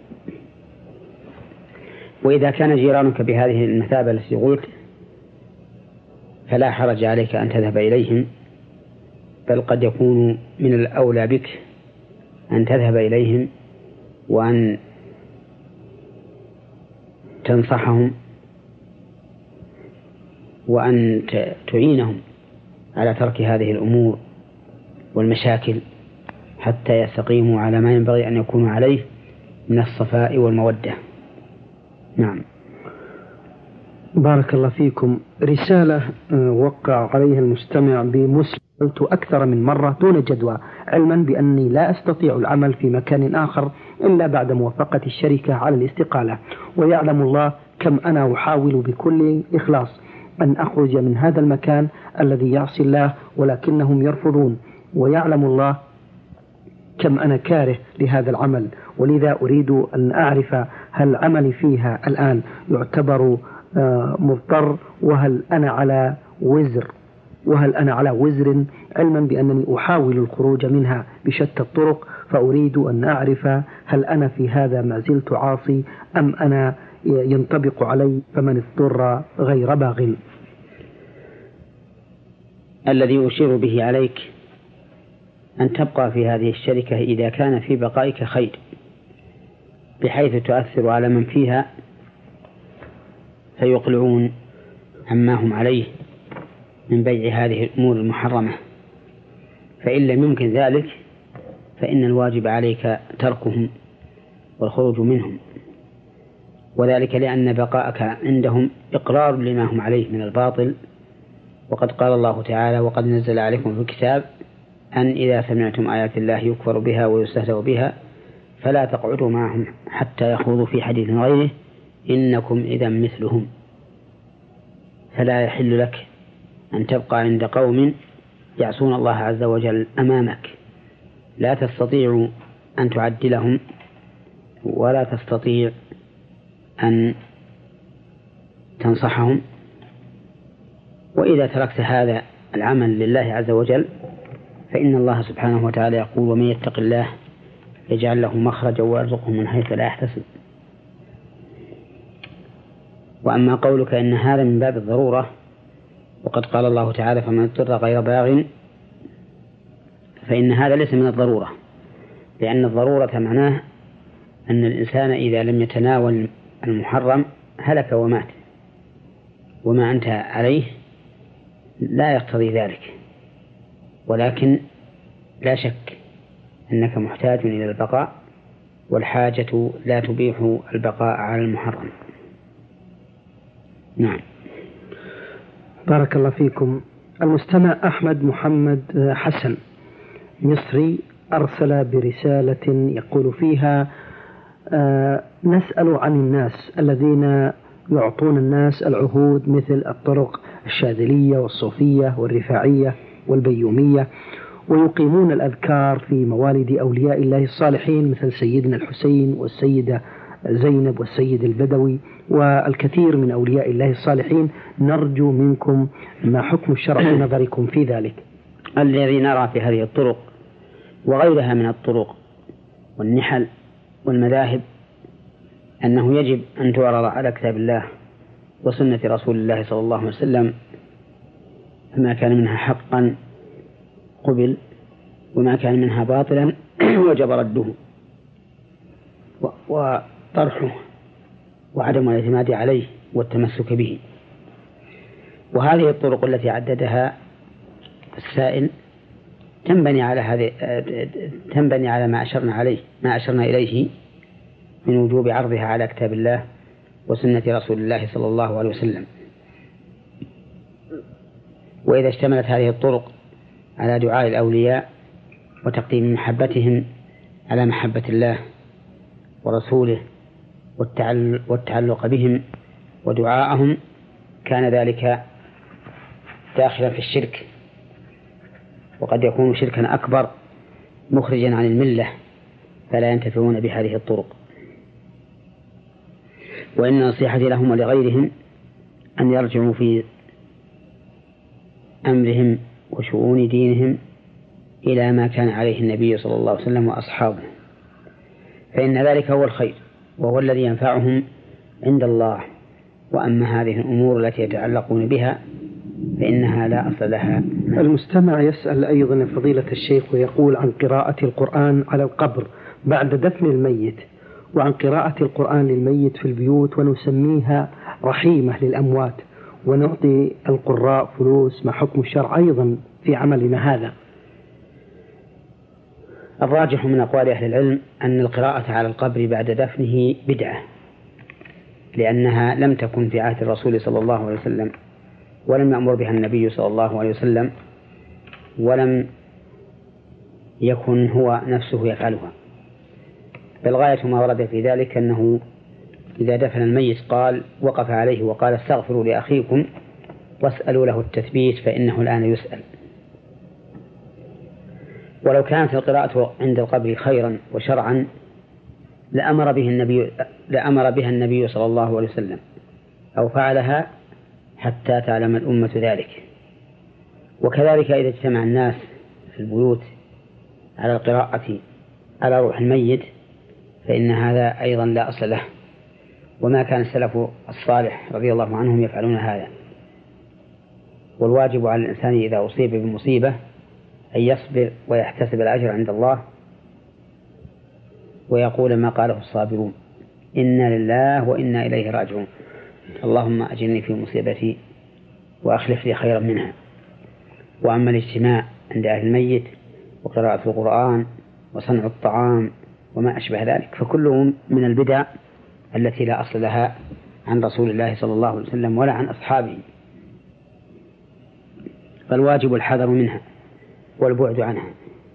وإذا كان جيرانك بهذه المثابة التي قلت فلا حرج عليك أن تذهب إليهم، بل قد يكون من الأولى بك أن تذهب إليهم وأن تنصحهم وأن تعينهم على ترك هذه الأمور والمشاكل حتى يستقيموا على ما ينبغي أن يكونوا عليه من الصفاء والمودة. نعم. بارك الله فيكم. رسالة وقع عليها المستمع بمسلم: قلت أكثر من مرة دون جدوى، علما بأني لا أستطيع العمل في مكان آخر إلا بعد موافقة الشركة على الاستقالة، ويعلم الله كم أنا أحاول بكل إخلاص أن أخرج من هذا المكان الذي يعصي الله ولكنهم يرفضون، ويعلم الله كم أنا كاره لهذا العمل، ولذا أريد أن أعرف هل عملي فيها الآن يعتبر مضطر، وهل أنا على وزر وهل أنا على وزر علما بأنني أحاول الخروج منها بشتى الطرق، فأريد أن أعرف هل أنا في هذا ما زلت عاصي أم أنا ينطبق علي فمن اضطر غير باغ. الذي أشير به عليك أن تبقى في هذه الشركة إذا كان في بقائك خير، بحيث تؤثر على من فيها فيقلعون عما هم عليه من بيع هذه الأمور المحرمة، فإن لم يمكن ذلك فإن الواجب عليك تركهم والخروج منهم، وذلك لأن بقاءك عندهم إقرار لما هم عليه من الباطل، وقد قال الله تعالى: وقد نزل عليكم في الكتاب أن إذا سمعتم آيات الله يكفر بها ويستهزأ بها فلا تقعدوا معهم حتى يخوضوا في حديث غيره إنكم إذا مثلهم. فلا يحل لك أن تبقى عند قوم يعصون الله عز وجل أمامك، لا تستطيع أن تعدلهم ولا تستطيع أن تنصحهم. وإذا تركت هذا العمل لله عز وجل فإن الله سبحانه وتعالى يقول: ومن يتق الله يجعل له مخرجا ويرزقه من حيث لا يحتسب. وأما قولك إن هذا من باب الضرورة، وقد قال الله تعالى: فمن اضطر غير باغ، فإن هذا ليس من الضرورة، لأن الضرورة معناه أن الإنسان إذا لم يتناول المحرم هلك ومات، وما أنت عليه لا يقتضي ذلك، ولكن لا شك أنك محتاج إلى البقاء، والحاجة لا تبيح البقاء على المحرم. نعم. بارك الله فيكم. المستمع أحمد محمد حسن مصري أرسل برسالة يقول فيها: آه نسأل عن الناس الذين يعطون الناس العهود مثل الطرق الشاذلية والصوفية والرفاعية والبيومية، ويقيمون الأذكار في موالد أولياء الله الصالحين مثل سيدنا الحسين والسيدة زينب والسيد البدوي والكثير من أولياء الله الصالحين. نرجو منكم ما حكم الشرع في نظركم في ذلك؟ الذي نرى في هذه الطرق وغيرها من الطرق والنحل والمذاهب أنه يجب أن تعرض على كتاب الله وسنة رسول الله صلى الله عليه وسلم، فما كان منها حقا قبل، وما كان منها باطلا وجب رده وطرحه وعدم الاعتماد عليه والتمسك به. وهذه الطرق التي عددها السائل تنبني على هذه تنبني على ما أشرنا عليه ما أشرنا إليه من وجوب عرضها على كتاب الله وسنة رسول الله صلى الله عليه وسلم. وإذا اشتملت هذه الطرق على دعاء الأولياء وتقديم محبتهم على محبة الله ورسوله والتعلق بهم ودعاءهم، كان ذلك داخلا في الشرك، وقد يكون شركا أكبر مخرجا عن الملة، فلا ينتفعون بهذه الطرق. وإن نصيحتي لهم ولغيرهم أن يرجعوا في أمرهم وشؤون دينهم إلى ما كان عليه النبي صلى الله عليه وسلم وأصحابه، فإن ذلك هو الخير وهو الذي ينفعهم عند الله. وأما هذه الأمور التي يتعلقون بها فإنها لا أصل لها. المستمع يسأل أيضا فضيلة الشيخ ويقول عن قراءة القرآن على القبر بعد دفن الميت، وعن قراءة القرآن للميت في البيوت ونسميها رحيمة للأموات ونعطي القراء فلوس، ما حكم الشرع أيضا في عملنا هذا؟ الراجح من أقوال أهل العلم أن القراءة على القبر بعد دفنه بدعة، لأنها لم تكن في عهد الرسول صلى الله عليه وسلم، ولم يأمر بها النبي صلى الله عليه وسلم، ولم يكن هو نفسه يفعلها. بل غاية ما ورد في ذلك أنه إذا دفن الميت قال وقف عليه وقال استغفروا لأخيكم واسألوا له التثبيت فإنه الآن يسأل. ولو كانت القراءة عند القبر خيرا وشرعا لأمر به النبي لأمر بها النبي صلى الله عليه وسلم أو فعلها حتى تعلم الأمة ذلك. وكذلك إذا اجتمع الناس في البيوت على القراءة على روح الميت فإن هذا أيضا لا أصل له، وما كان السلف الصالح رضي الله عنهم يفعلون هذا. والواجب على الإنسان إذا أصيب بمصيبة أن يصبر ويحتسب الأجر عند الله ويقول ما قاله الصابرون: إنا لله وإنا إليه راجعون، اللهم أجرني في مصيبتي وأخلف لي خيرا منها. وأما الاجتماع عند أهل الميت وقراءة القرآن وصنع الطعام وما أشبه ذلك فكله من البدع التي لا أصل لها عن رسول الله صلى الله عليه وسلم ولا عن أصحابه، فالواجب الحذر منها والبعد عنها.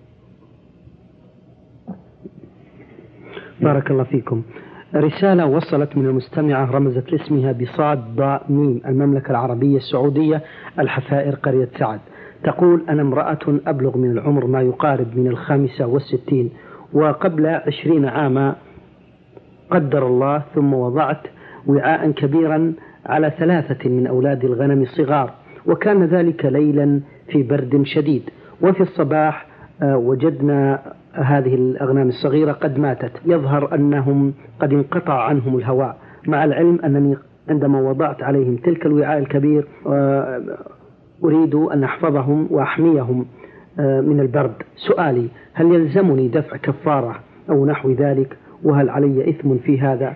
بارك الله فيكم. رسالة وصلت من المستمعة رمزت لاسمها بصاد ضاء ميم، المملكة العربية السعودية، الحفائر، قرية سعد. تقول: أنا امرأة أبلغ من العمر ما يقارب من الخامسة والستين، وقبل عشرين عاما قدر الله ثم وضعت وعاء كبيرا على ثلاثة من أولاد الغنم الصغار، وكان ذلك ليلا في برد شديد، وفي الصباح وجدنا هذه الأغنام الصغيرة قد ماتت، يظهر أنهم قد انقطع عنهم الهواء، مع العلم أنني عندما وضعت عليهم تلك الوعاء الكبير أريد أن أحفظهم وأحميهم من البرد. سؤالي: هل يلزمني دفع كفارة أو نحو ذلك؟ وهل علي إثم في هذا؟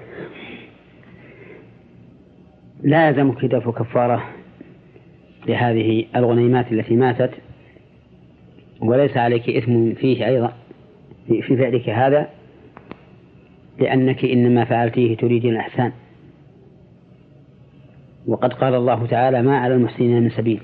لا يلزمك دفع كفارة لهذه الغنيمات التي ماتت، وليس عليك إثم فيه أيضا في فعلك هذا، لأنك إنما فعلتيه تريدين الإحسان، وقد قال الله تعالى: ما على المحسنين من سبيل.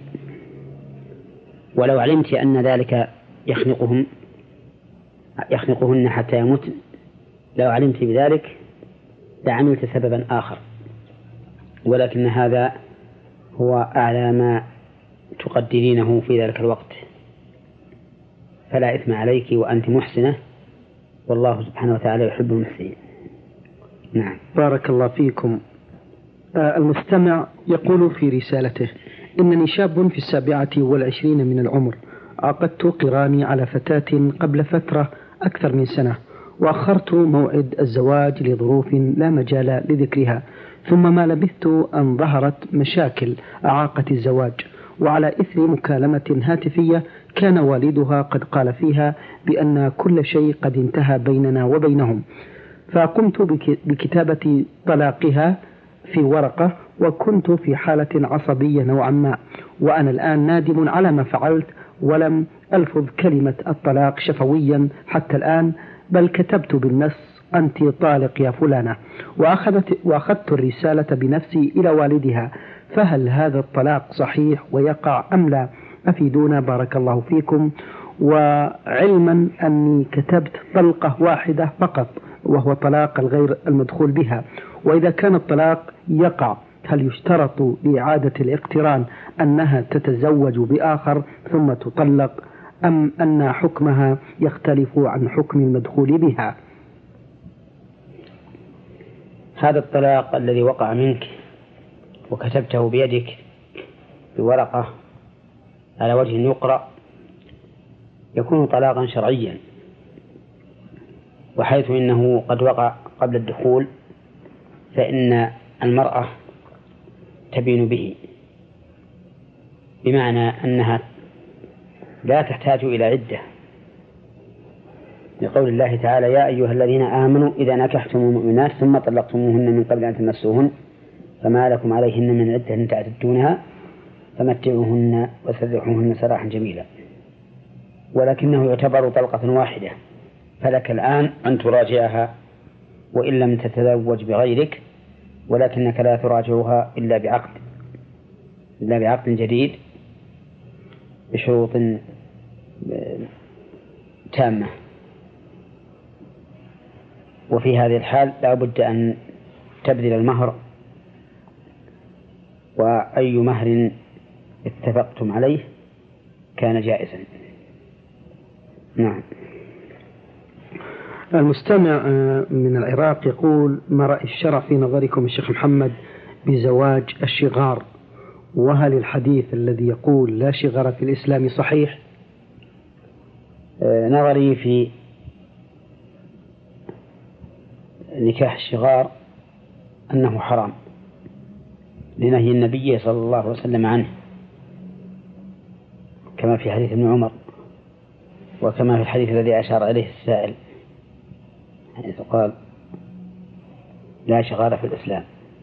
ولو علمت أن ذلك يخنقهم يخنقهن حتى يموتن، لو علمت بذلك لعملت سببا آخر، ولكن هذا هو أعلى ما تقدرينه في ذلك الوقت، فلا إثم عليك وأنت محسنة، والله سبحانه وتعالى يحب المحسنين. نعم. بارك الله فيكم. آه المستمع يقول في رسالته: إنني شاب في السابعة والعشرين من العمر، عقدت قراني على فتاة قبل فترة أكثر من سنة، وأخرت موعد الزواج لظروف لا مجال لذكرها، ثم ما لبثت أن ظهرت مشاكل أعاقت الزواج، وعلى إثر مكالمة هاتفية كان والدها قد قال فيها بأن كل شيء قد انتهى بيننا وبينهم، فقمت بكتابة طلاقها في ورقة، وكنت في حالة عصبية نوعا ما، وأنا الآن نادم على ما فعلت، ولم ألفظ كلمة الطلاق شفويا حتى الآن، بل كتبت بالنص: أنت طالق يا فلانة، وأخذت, وأخذت الرسالة بنفسي إلى والدها، فهل هذا الطلاق صحيح ويقع أم لا؟ أفيدونا بارك الله فيكم. وعلما أني كتبت طلقة واحدة فقط، وهو طلاق الغير المدخول بها، وإذا كان الطلاق يقع هل يشترط لإعادة الاقتران أنها تتزوج بآخر ثم تطلق، أم أن حكمها يختلف عن حكم المدخول بها؟ هذا الطلاق الذي وقع منك وكتبته بيدك بورقة على وجه يقرأ يكون طلاقا شرعيا، وحيث إنه قد وقع قبل الدخول فإن المرأة تبين به، بمعنى أنها لا تحتاج إلى عدة، لقول الله تعالى: يا أيها الذين آمنوا إذا نكحتم المؤمنات ثم طلقتموهن من قبل أن تمسوهن فما لكم عليهن من عدة تعتدونها فمتعوهن وسرحوهن سراحا جميلا. ولكنه يعتبر طلقة واحدة، فلك الآن أن تراجعها وإن لم تتزوج بغيرك، ولكنك لا تراجعها إلا بعقد إلا بعقد جديد بشروط تامة. وفي هذه الحال لا بد أن تبذل المهر، وأي مهر اتفقتم عليه كان جائزا. نعم. المستمع من العراق يقول: ما رأي الشرع في نظركم الشيخ محمد بزواج الشغار؟ وهل الحديث الذي يقول لا شغار في الإسلام صحيح؟ نظري في نكاح الشغار أنه حرام لنهي النبي صلى الله عليه وسلم عنه، كما في حديث ابن عمر وكما في الحديث الذي أشار إليه السائل حيث قال: لا شغار في الإسلام.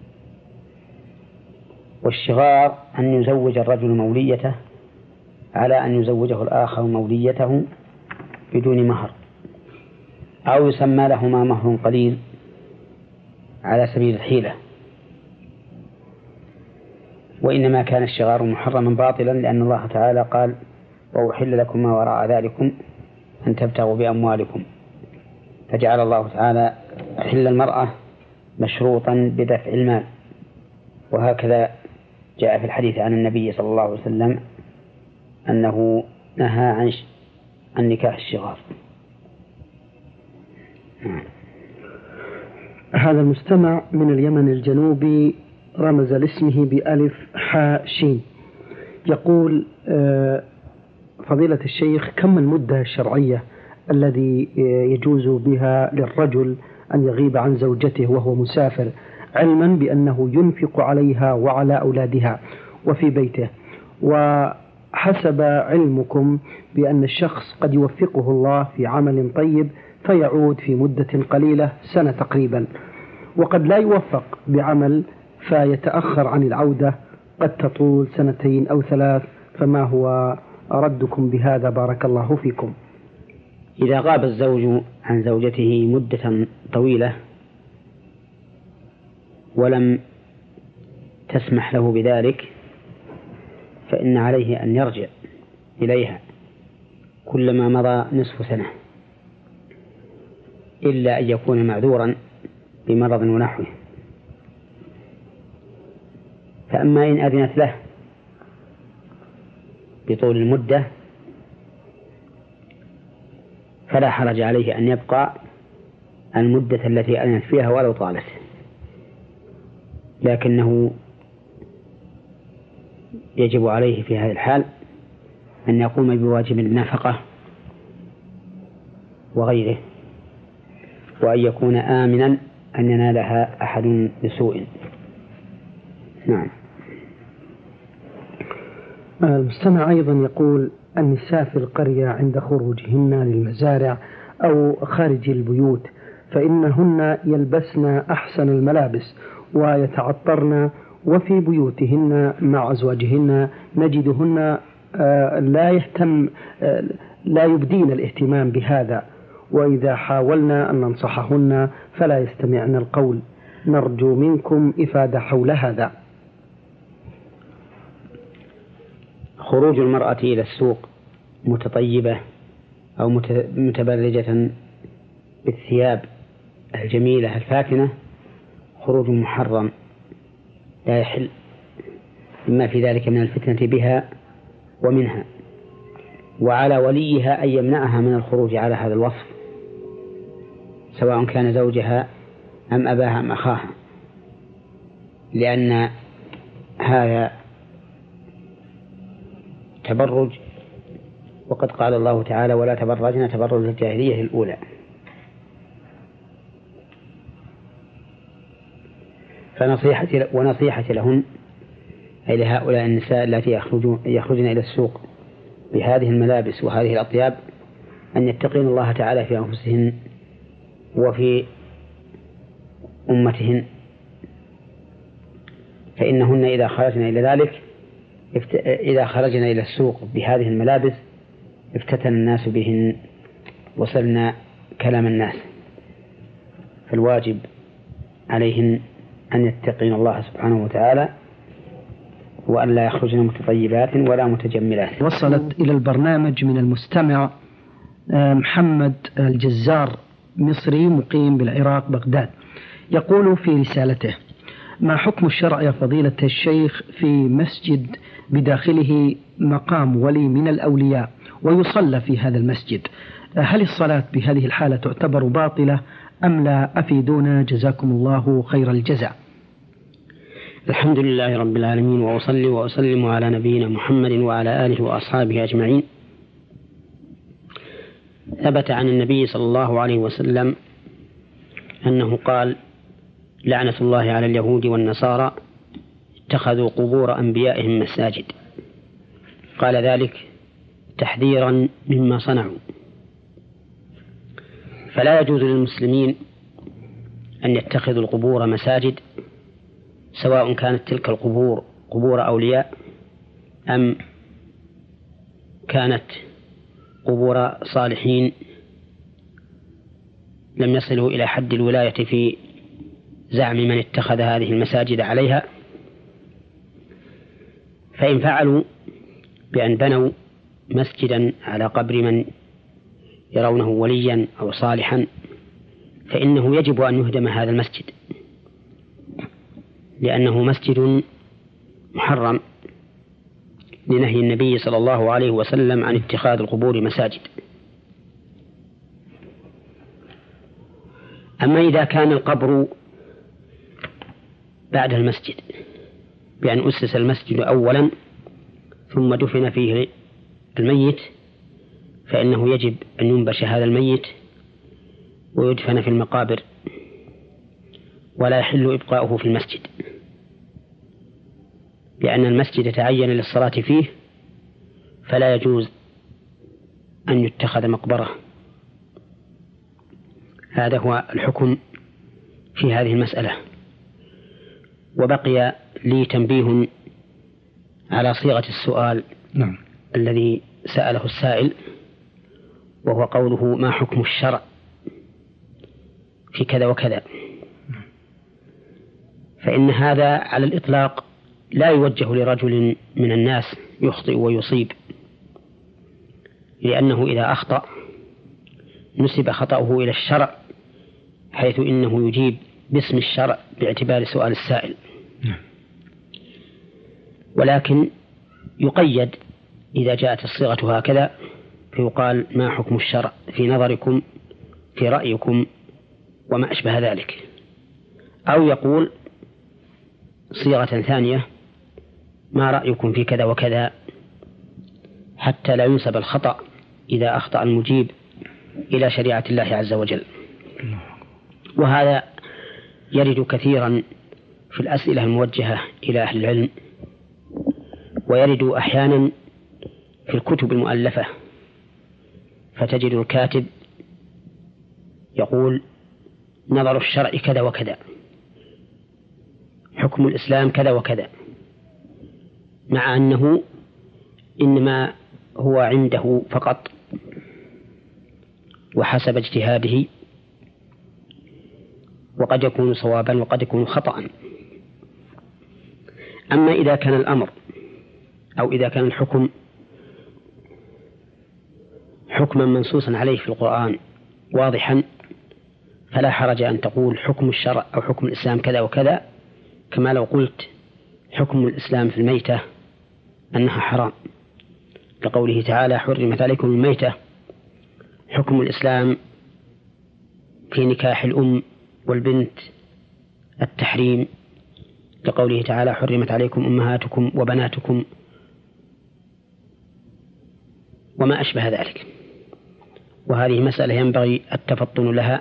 والشغار أن يزوج الرجل موليته على أن يزوجه الآخر موليته بدون مهر، أو يسمى لهما مهر قليل على سبيل الحيلة. وإنما كان الشغار محرما باطلا لأن الله تعالى قال: وأحل لكم ما وراء ذلكم أن تبتغوا بأموالكم، فجعل الله تعالى حل المرأة مشروطا بدفع المال. وهكذا جاء في الحديث عن النبي صلى الله عليه وسلم أنه نهى عن عن نكاح الشغار. هذا المستمع من اليمن الجنوبي رمز لاسمه بألف حاء شين يقول: فضيلة الشيخ، كم المدة الشرعية الذي يجوز بها للرجل أن يغيب عن زوجته وهو مسافر، علما بأنه ينفق عليها وعلى أولادها وفي بيته، وحسب علمكم بأن الشخص قد يوفقه الله في عمل طيب فيعود في مدة قليلة سنة تقريبا، وقد لا يوفق بعمل فيتأخر عن العودة قد تطول سنتين أو ثلاث، فما هو ردكم بهذا بارك الله فيكم؟ إذا غاب الزوج عن زوجته مدة طويلة ولم تسمح له بذلك فإن عليه أن يرجع إليها كلما مضى نصف سنة، إلا أن يكون معذورا بمرض ونحوه. فأما إن أذنت له بطول المدة فلا حرج عليه أن يبقى المدة التي أذنت فيها ولو طالت، لكنه يجب عليه في هذه الحال أن يقوم بواجب النفقة وغيره، وأن يكون آمنا أن ينالها أحد بسوء. نعم. المستمع أيضا يقول: النساء في القرية عند خروجهن للمزارع أو خارج البيوت فإنهن يلبسن أحسن الملابس ويتعطرن، وفي بيوتهن مع أزواجهن نجدهن لا يهتم لا يبدين الاهتمام بهذا، وإذا حاولنا أن ننصحهن فلا يستمعن القول. نرجو منكم إفادة حول هذا. خروج المرأة إلى السوق متطيبة أو متبرجة بالثياب الجميلة الفاتنة خروج محرم لا يحل، مما في ذلك من الفتنة بها ومنها، وعلى وليها أن يمنعها من الخروج على هذا الوصف سواء كان زوجها أم أباها أم أخاها، لأن هذا تبرج، وقد قال الله تعالى: ولا تبرجن تبرج الجاهلية الأولى. فنصيحتي ونصيحتي لهن أي لهؤلاء النساء التي يخرجون يخرجن إلى السوق بهذه الملابس وهذه الأطياب أن يتقين الله تعالى في أنفسهن وفي أمتهن، فإنهن إذا خرجنا إلى ذلك إذا خرجنا إلى السوق بهذه الملابس افتتن الناس بهن وصلنا كلام الناس، فالواجب عليهن أن يتقين الله سبحانه وتعالى وأن لا يخرجن متطيبات ولا متجملات. وصلت إلى البرنامج من المستمع محمد الجزار، مصري مقيم بالعراق بغداد، يقول في رسالته: ما حكم الشرع يا فضيلة الشيخ في مسجد بداخله مقام ولي من الأولياء ويصلى في هذا المسجد؟ هل الصلاة بهذه الحالة تعتبر باطلة أم لا؟ أفيدونا جزاكم الله خير الجزاء. الحمد لله رب العالمين، وأصلي وأسلم على نبينا محمد وعلى آله وأصحابه أجمعين. ثبت عن النبي صلى الله عليه وسلم أنه قال: لعنة الله على اليهود والنصارى اتخذوا قبور أنبيائهم مساجد. قال ذلك تحذيرا مما صنعوا. فلا يجوز للمسلمين أن يتخذوا القبور مساجد، سواء كانت تلك القبور قبور أولياء أم كانت قبور صالحين لم يصلوا إلى حد الولاية في زعم من اتخذ هذه المساجد عليها. فإن فعلوا بأن بنوا مسجدا على قبر من يرونه وليا أو صالحا فإنه يجب أن يهدم هذا المسجد، لأنه مسجد محرم لنهي النبي صلى الله عليه وسلم عن اتخاذ القبور مساجد. أما إذا كان القبر بعد المسجد بأن أسس المسجد أولا ثم دفن فيه الميت، فإنه يجب أن ينبش هذا الميت ويدفن في المقابر، ولا يحل إبقاؤه في المسجد، لأن المسجد تعين للصلاة فيه، فلا يجوز أن يتخذ مقبرة. هذا هو الحكم في هذه المسألة. وبقي لي تنبيه على صيغة السؤال نعم. الذي سأله السائل، وهو قوله: ما حكم الشرع في كذا وكذا؟ فإن هذا على الإطلاق لا يوجه لرجل من الناس يخطئ ويصيب، لأنه إذا أخطأ نسب خطأه إلى الشرع، حيث إنه يجيب باسم الشرع باعتبار سؤال السائل. ولكن يقيد إذا جاءت الصيغة هكذا فيقال: ما حكم الشرع في نظركم، في رأيكم، وما أشبه ذلك. أو يقول صيغة ثانية: ما رأيكم في كذا وكذا، حتى لا ينسب الخطأ إذا أخطأ المجيب إلى شريعة الله عز وجل. وهذا يرد كثيرا في الأسئلة الموجهة إلى أهل العلم، ويرد أحيانا في الكتب المؤلفة، فتجد الكاتب يقول: نظر الشرع كذا وكذا، حكم الإسلام كذا وكذا، مع أنه إنما هو عنده فقط وحسب اجتهاده، وقد يكون صوابا وقد يكون خطأ. أما إذا كان الأمر أو إذا كان الحكم حكما منصوصا عليه في القرآن واضحا، فلا حرج أن تقول حكم الشرع أو حكم الإسلام كذا وكذا، كما لو قلت حكم الإسلام في الميتة أنها حرام، لقوله تعالى: حرمت عليكم الميتة. حكم الإسلام في نكاح الأم والبنت التحريم، لقوله تعالى: حرمت عليكم أمهاتكم وبناتكم، وما أشبه ذلك. وهذه مسألة ينبغي التفطن لها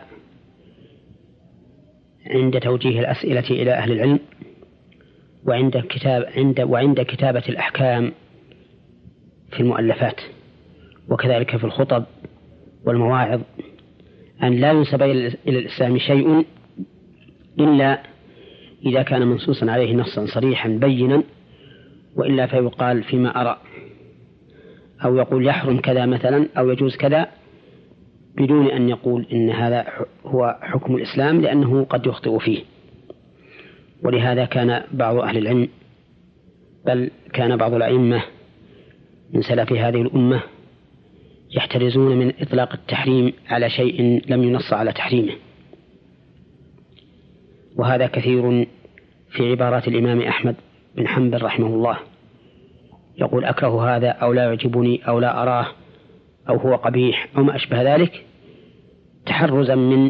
عند توجيه الأسئلة إلى أهل العلم، وعند كتاب عند وعند كتابة الأحكام في المؤلفات، وكذلك في الخطب والمواعظ أن لا ينسب إلى الإسلام شيء إلا إذا كان منصوصا عليه نصا صريحا بينا، وإلا فيقال فيما أرى، أو يقول يحرم كذا مثلا أو يجوز كذا بدون أن يقول إن هذا هو حكم الإسلام، لأنه قد يخطئ فيه. ولهذا كان بعض أهل العلم، بل كان بعض الأئمة من سلف هذه الأمة يحترزون من إطلاق التحريم على شيء لم ينص على تحريمه، وهذا كثير في عبارات الإمام أحمد بن حنبل رحمه الله، يقول أكره هذا أو لا يعجبني أو لا أراه أو هو قبيح أو ما أشبه ذلك، تحرزا من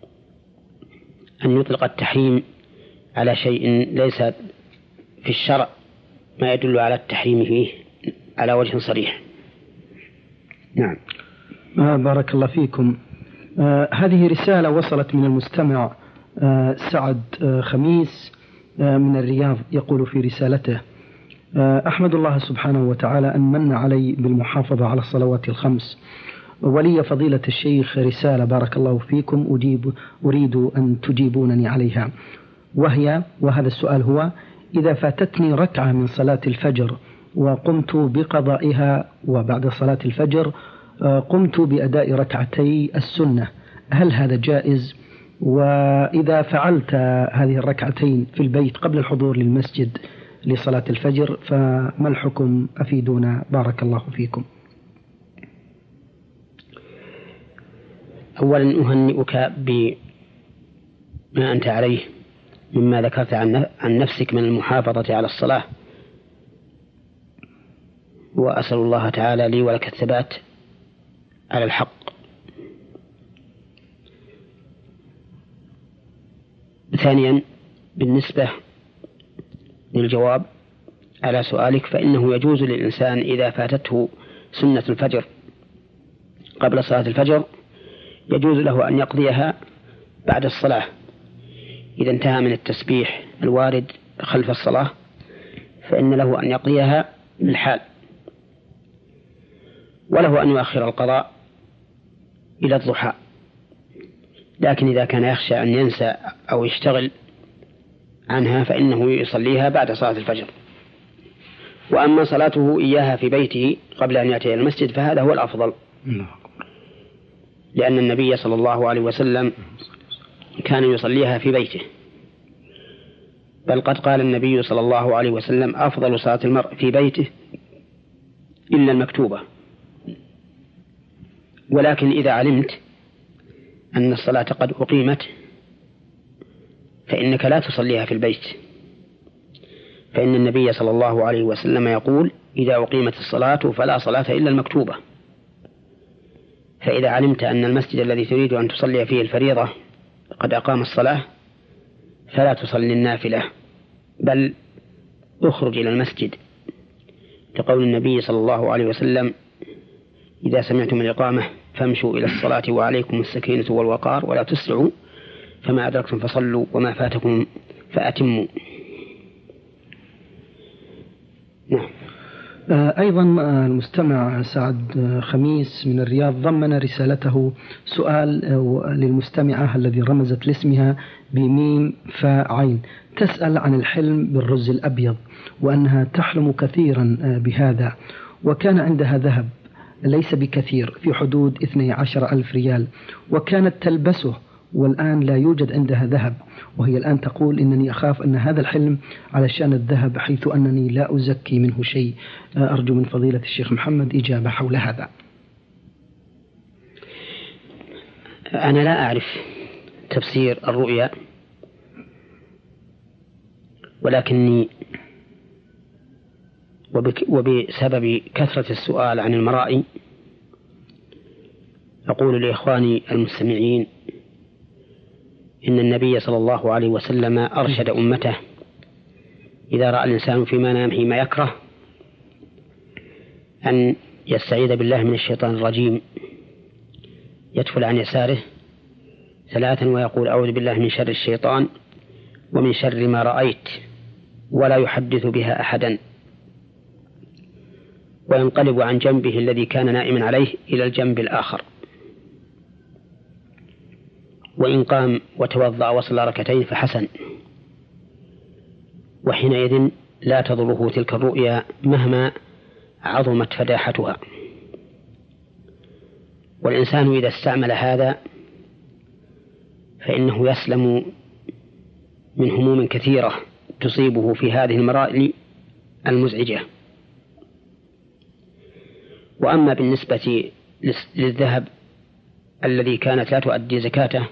أن يطلق التحريم على شيء ليس في الشرع ما يدل على التحريم فيه على وجه صريح. نعم. آه بارك الله فيكم. آه هذه رسالة وصلت من المستمع آه سعد آه خميس آه من الرياض، يقول في رسالته: آه أحمد الله سبحانه وتعالى أن من علي بالمحافظة على الصلوات الخمس، ولي فضيلة الشيخ رسالة بارك الله فيكم أجيب أريد أن تجيبونني عليها، وهي وهذا السؤال هو: إذا فاتتني ركعة من صلاة الفجر وقمت بقضائها، وبعد صلاة الفجر قمت بأداء ركعتي السنة، هل هذا جائز؟ وإذا فعلت هذه الركعتين في البيت قبل الحضور للمسجد لصلاة الفجر فما الحكم؟ أفيدونا بارك الله فيكم. أولا أهنئك بما أنت عليه مما ذكرت عن نفسك من المحافظة على الصلاة، وأسأل الله تعالى لي ولك الثبات على الحق. ثانيا، بالنسبة للجواب على سؤالك، فإنه يجوز للإنسان إذا فاتته سنة الفجر قبل صلاة الفجر يجوز له أن يقضيها بعد الصلاة إذا انتهى من التسبيح الوارد خلف الصلاة، فإن له أن يقضيها بالحال، وله أن يؤخر القضاء إلى الضحى. لكن إذا كان يخشى أن ينسى أو يشتغل عنها فإنه يصليها بعد صلاة الفجر. وأما صلاته إياها في بيته قبل أن يأتي إلى المسجد فهذا هو الأفضل، لأن النبي صلى الله عليه وسلم كان يصليها في بيته، بل قد قال النبي صلى الله عليه وسلم: أفضل صلاة المرء في بيته إلا المكتوبة. ولكن إذا علمت أن الصلاة قد أقيمت فإنك لا تصليها في البيت، فإن النبي صلى الله عليه وسلم يقول: إذا أقيمت الصلاة فلا صلاة إلا المكتوبة. فإذا علمت أن المسجد الذي تريد أن تصلي فيه الفريضة قد أقام الصلاة فلا تصلي النافلة، بل اخرج إلى المسجد، لقول النبي صلى الله عليه وسلم: إذا سمعتم الإقامة فامشوا إلى الصلاة وعليكم السكينة والوقار ولا تسرعوا، فما أدركتم فصلوا وما فاتكم فأتموا. نعم. أيضا المستمع سعد خميس من الرياض ضمن رسالته سؤال للمستمعة الذي رمزت لاسمها بميم فاء عين، تسأل عن الحلم بالرز الأبيض، وأنها تحلم كثيرا بهذا، وكان عندها ذهب ليس بكثير في حدود اثني عشر ألف ريال، وكانت تلبسه، والآن لا يوجد عندها ذهب، وهي الآن تقول: إنني أخاف أن هذا الحلم على شأن الذهب، حيث أنني لا أزكي منه شيء. أرجو من فضيلة الشيخ محمد إجابة حول هذا. أنا لا أعرف تفسير الرؤيا، ولكني وبسبب كثرة السؤال عن المرائي أقول لإخواني المستمعين إن النبي صلى الله عليه وسلم أرشد أمته: إذا رأى الإنسان في منامه ما يكره أن يستعيذ بالله من الشيطان الرجيم، يدخل عن يساره ثلاثا ويقول: أعوذ بالله من شر الشيطان ومن شر ما رأيت، ولا يحدث بها أحدا، وينقلب عن جنبه الذي كان نائما عليه إلى الجنب الآخر. وإن قام وتوضأ وصلى ركعتين فحسن، وحينئذ لا تضره تلك الرؤيا مهما عظمت فداحتها. والإنسان إذا استعمل هذا فإنه يسلم من هموم كثيرة تصيبه في هذه المرائل المزعجة. وأما بالنسبة للذهب الذي كانت لا تؤدي زكاته،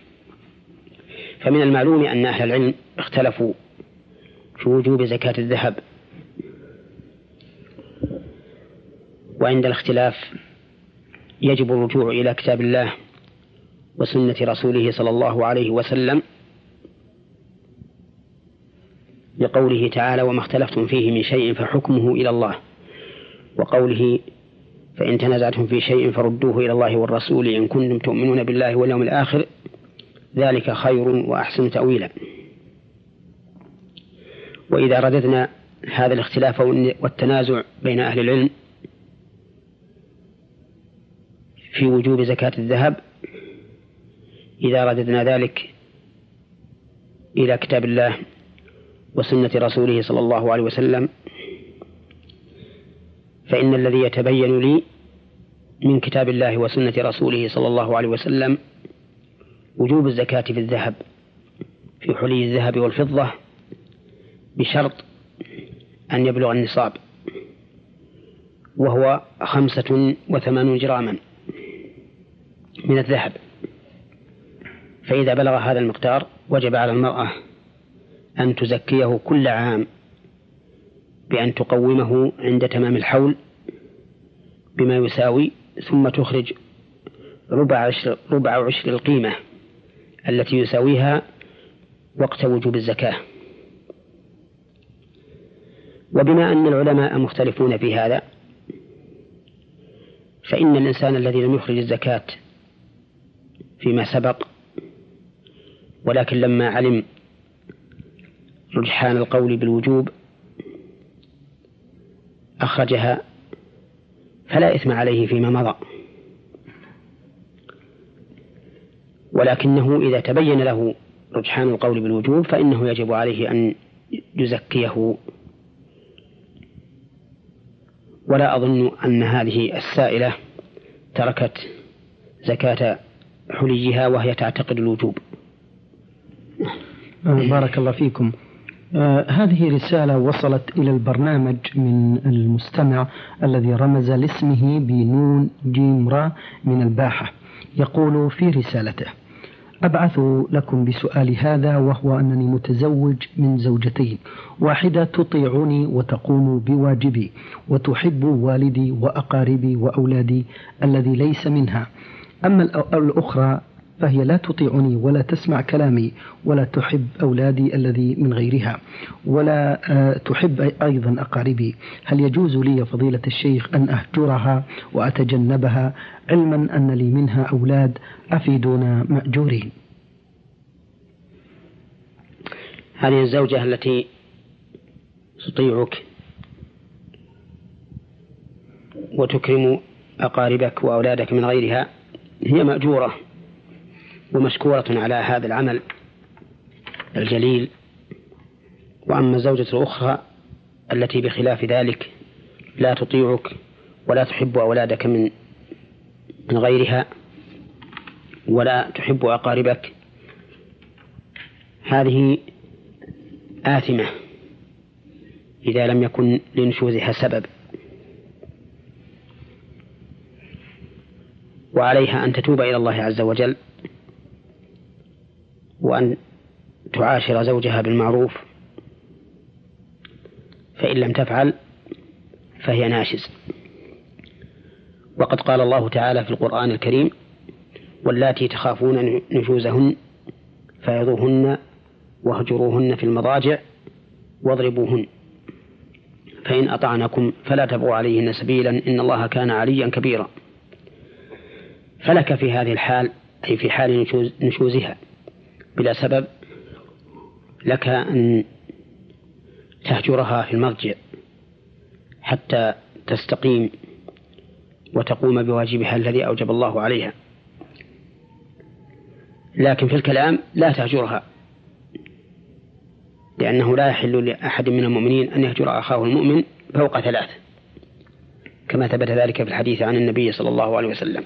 فمن المعلوم أن أهل العلم اختلفوا في وجوب زكاة الذهب، وعند الاختلاف يجب الرجوع إلى كتاب الله وسنة رسوله صلى الله عليه وسلم، لقوله تعالى: وما اختلفتم فيه من شيء فحكمه إلى الله، وقوله: فإن تنازعتم في شيء فردوه إلى الله والرسول إن كنتم تؤمنون بالله واليوم الآخر ذلك خير وأحسن تأويلا. وإذا رددنا هذا الاختلاف والتنازع بين أهل العلم في وجوب زكاة الذهب، إذا رددنا ذلك إلى كتاب الله وسنة رسوله صلى الله عليه وسلم، فإن الذي يتبين لي من كتاب الله وسنة رسوله صلى الله عليه وسلم وجوب الزكاة في الذهب في حلي الذهب والفضة، بشرط أن يبلغ النصاب، وهو خمسة وثمانون جراما من الذهب. فإذا بلغ هذا المقدار وجب على المرأة أن تزكيه كل عام بأن تقومه عند تمام الحول بما يساوي، ثم تخرج ربع عشر, ربع عشر القيمة التي يساويها وقت وجوب الزكاة. وبما أن العلماء مختلفون في هذا، فإن الإنسان الذي لم يخرج الزكاة فيما سبق ولكن لما علم رجحان القول بالوجوب أخرجها فلا إثم عليه فيما مضى، ولكنه إذا تبين له رجحان القول بالوجوب فإنه يجب عليه أن يزكيه. ولا أظن أن هذه السائلة تركت زكاة حليها وهي تعتقد الوجوب. بارك الله فيكم. آه هذه رسالة وصلت إلى البرنامج من المستمع الذي رمز لاسمه بنون جيم را من الباحة. يقول في رسالته: أبعث لكم بسؤال هذا، وهو أنني متزوج من زوجتين، واحدة تطيعني وتقوم بواجبي وتحب والدي وأقاربي وأولادي الذي ليس منها، أما الأخرى فهي لا تطيعني ولا تسمع كلامي ولا تحب أولادي الذي من غيرها ولا تحب أيضا أقاربي. هل يجوز لي فضيلة الشيخ أن أهجرها وأتجنبها، علما أن لي منها أولاد أفيدونا مأجورين؟ هذه الزوجة التي تطيعك وتكرم أقاربك وأولادك من غيرها هي مأجورة ومشكورة على هذا العمل الجليل. وأما الزوجة الأخرى التي بخلاف ذلك لا تطيعك ولا تحب أولادك من من غيرها ولا تحب أقاربك، هذه آثمة إذا لم يكن لنشوزها سبب، وعليها أن تتوب إلى الله عز وجل وأن تعاشر زوجها بالمعروف، فإن لم تفعل فهي ناشز. وقد قال الله تعالى في القرآن الكريم: واللاتي تخافون نشوزهن فعظوهن واهجروهن في المضاجع واضربوهن فإن أطعنكم فلا تبغوا عليهن سبيلا إن الله كان عليا كبيرا. فلك في هذه الحال، أي في حال نشوز نشوزها بلا سبب، لك أن تهجرها في المضجع حتى تستقيم وتقوم بواجبها الذي أوجب الله عليها. لكن في الكلام لا تهجرها، لأنه لا يحل لأحد من المؤمنين أن يهجر أخاه المؤمن فوق ثلاث، كما ثبت ذلك في الحديث عن النبي صلى الله عليه وسلم.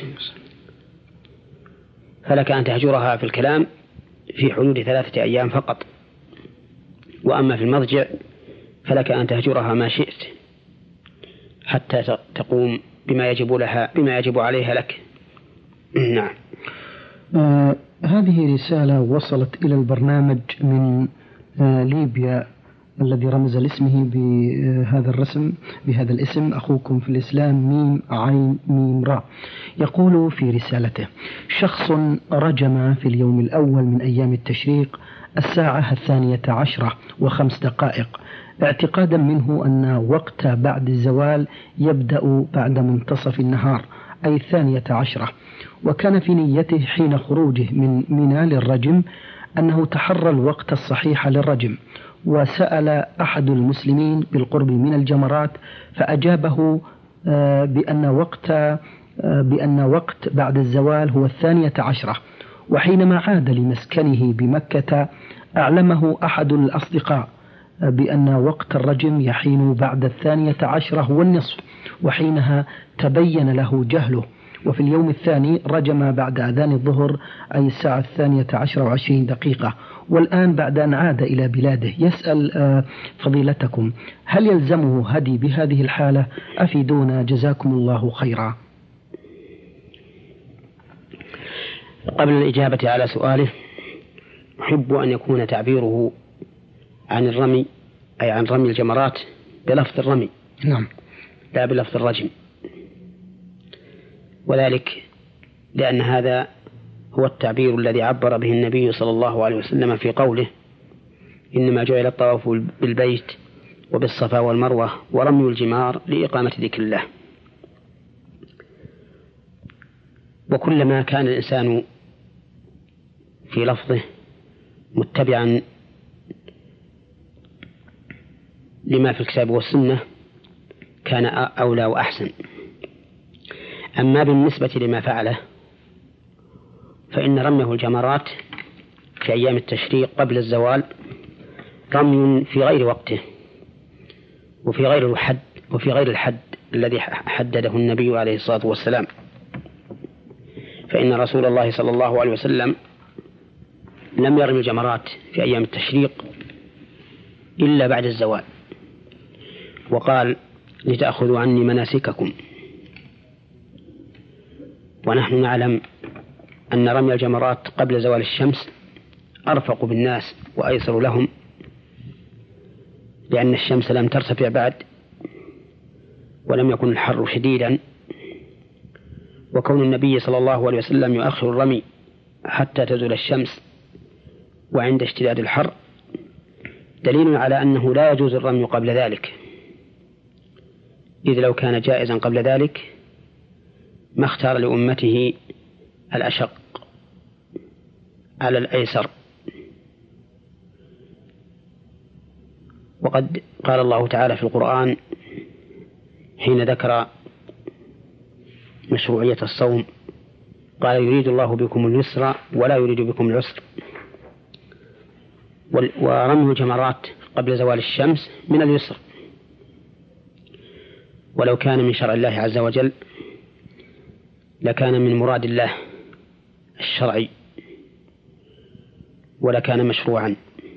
فلك أن تهجرها في الكلام في حدود ثلاثة أيام فقط، وأما في المضجع فلك أن تهجرها ما شئت حتى تقوم بما يجب لها بما يجب عليها لك. نعم. آه هذه رسالة وصلت إلى البرنامج من آه ليبيا الذي رمز لاسمه بهذا الرسم بهذا الاسم أخوكم في الإسلام ميم عين ميم را. يقول في رسالته: شخص رجم في اليوم الأول من أيام التشريق الساعة الثانية عشرة وخمس دقائق اعتقادا منه أن وقت بعد الزوال يبدأ بعد منتصف النهار أي الثانية عشرة، وكان في نيته حين خروجه من منى للرجم أنه تحرى الوقت الصحيح للرجم، وسأل أحد المسلمين بالقرب من الجمرات فأجابه بأن وقت بأن وقت بعد الزوال هو الثانية عشرة. وحينما عاد لمسكنه بمكة أعلمه أحد الأصدقاء بأن وقت الرجم يحين بعد الثانية عشرة والنصف، وحينها تبين له جهله، وفي اليوم الثاني رجم بعد أذان الظهر أي الساعة الثانية عشرة وعشرين دقيقة، والآن بعد أن عاد إلى بلاده يسأل فضيلتكم هل يلزمه هدي بهذه الحالة؟ أفيدونا جزاكم الله خيرا. قبل الإجابة على سؤاله أحب أن يكون تعبيره عن الرمي أي عن رمي الجمرات بلفظ الرمي، نعم، لا بلفظ الرجم، وذلك لأن هذا هو التعبير الذي عبر به النبي صلى الله عليه وسلم في قوله: إنما جعل الطواف بالبيت وبالصفا والمروة ورمي الجمار لإقامة ذكر الله. وكلما كان الإنسان في لفظه متبعا لما في الكتاب والسنة كان أولى وأحسن. أما بالنسبة لما فعله فإن رميه الجمرات في أيام التشريق قبل الزوال رمي في غير وقته وفي غير الحد وفي غير الحد الذي حدده النبي عليه الصلاة والسلام، فإن رسول الله صلى الله عليه وسلم لم يرمي الجمرات في أيام التشريق إلا بعد الزوال، وقال: لتأخذوا عني مناسككم. ونحن نعلم أن رمي الجمرات قبل زوال الشمس أرفق بالناس وأيسر لهم، لأن الشمس لم ترتفع بعد ولم يكن الحر شديدا، وكون النبي صلى الله عليه وسلم يؤخر الرمي حتى تزول الشمس وعند اشتداد الحر دليل على أنه لا يجوز الرمي قبل ذلك، إذ لو كان جائزا قبل ذلك ما اختار لأمته الأشق على الأيسر. وقد قال الله تعالى في القرآن حين ذكر مشروعية الصوم: قال: يريد الله بكم اليسر ولا يريد بكم العسر. ورمي الجمرات قبل زوال الشمس من اليسر، ولو كان من شرع الله عز وجل لكان من مراد الله الشرعي ولكان مشروعا.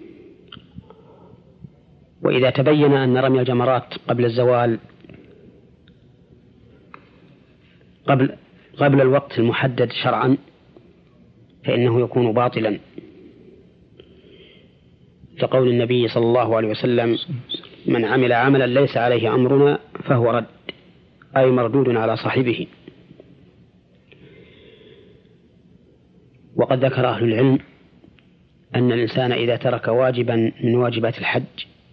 وإذا تبين أن رمي الجمرات قبل الزوال قبل قبل الوقت المحدد شرعا فإنه يكون باطلا، كقول النبي صلى الله عليه وسلم: من عمل عملا ليس عليه أمرنا فهو رد، أي مردود على صاحبه. وقد ذكر أهل العلم أن الإنسان إذا ترك واجبا من واجبات الحج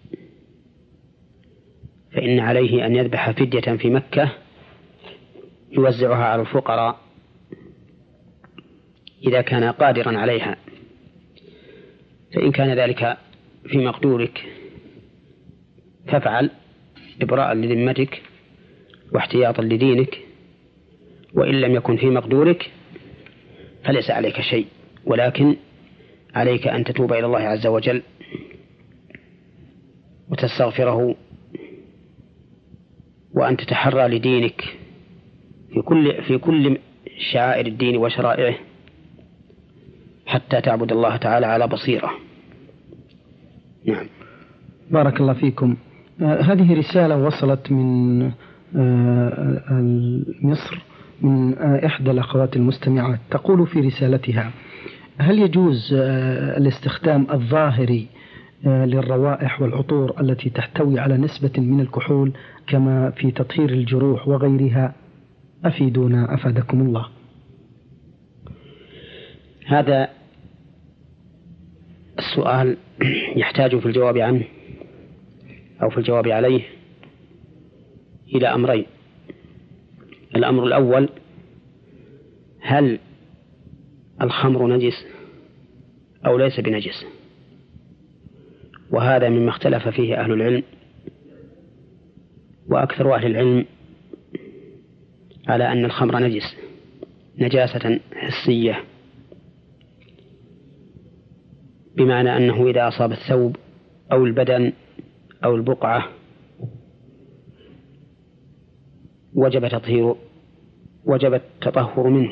فإن عليه أن يذبح فدية في مكة يوزعها على الفقراء إذا كان قادرا عليها، فإن كان ذلك في مقدورك فافعل إبراء لذمتك واحتياطا لدينك، وإن لم يكن في مقدورك فليس عليك شيء ولكن عليك أن تتوب إلى الله عز وجل وتستغفره، وأن تتحرى لدينك في كل في كل شعائر الدين وشرائعه حتى تعبد الله تعالى على بصيرة. نعم. بارك الله فيكم. آه هذه رسالة وصلت من آه مصر من آه إحدى الأخوات المستمعات، تقول في رسالتها: هل يجوز آه الاستخدام الظاهري آه للروائح والعطور التي تحتوي على نسبة من الكحول كما في تطهير الجروح وغيرها؟ أفيدونا أفادكم الله. هذا السؤال يحتاج في الجواب عنه أو في الجواب عليه إلى أمرين. الأمر الأول: هل الخمر نجس أو ليس بنجس؟ وهذا مما اختلف فيه أهل العلم، وأكثر أهل العلم على أن الخمر نجس نجاسة حسية، بمعنى أنه إذا أصاب الثوب أو البدن أو البقعة وجب تطهير وجب التطهر منه.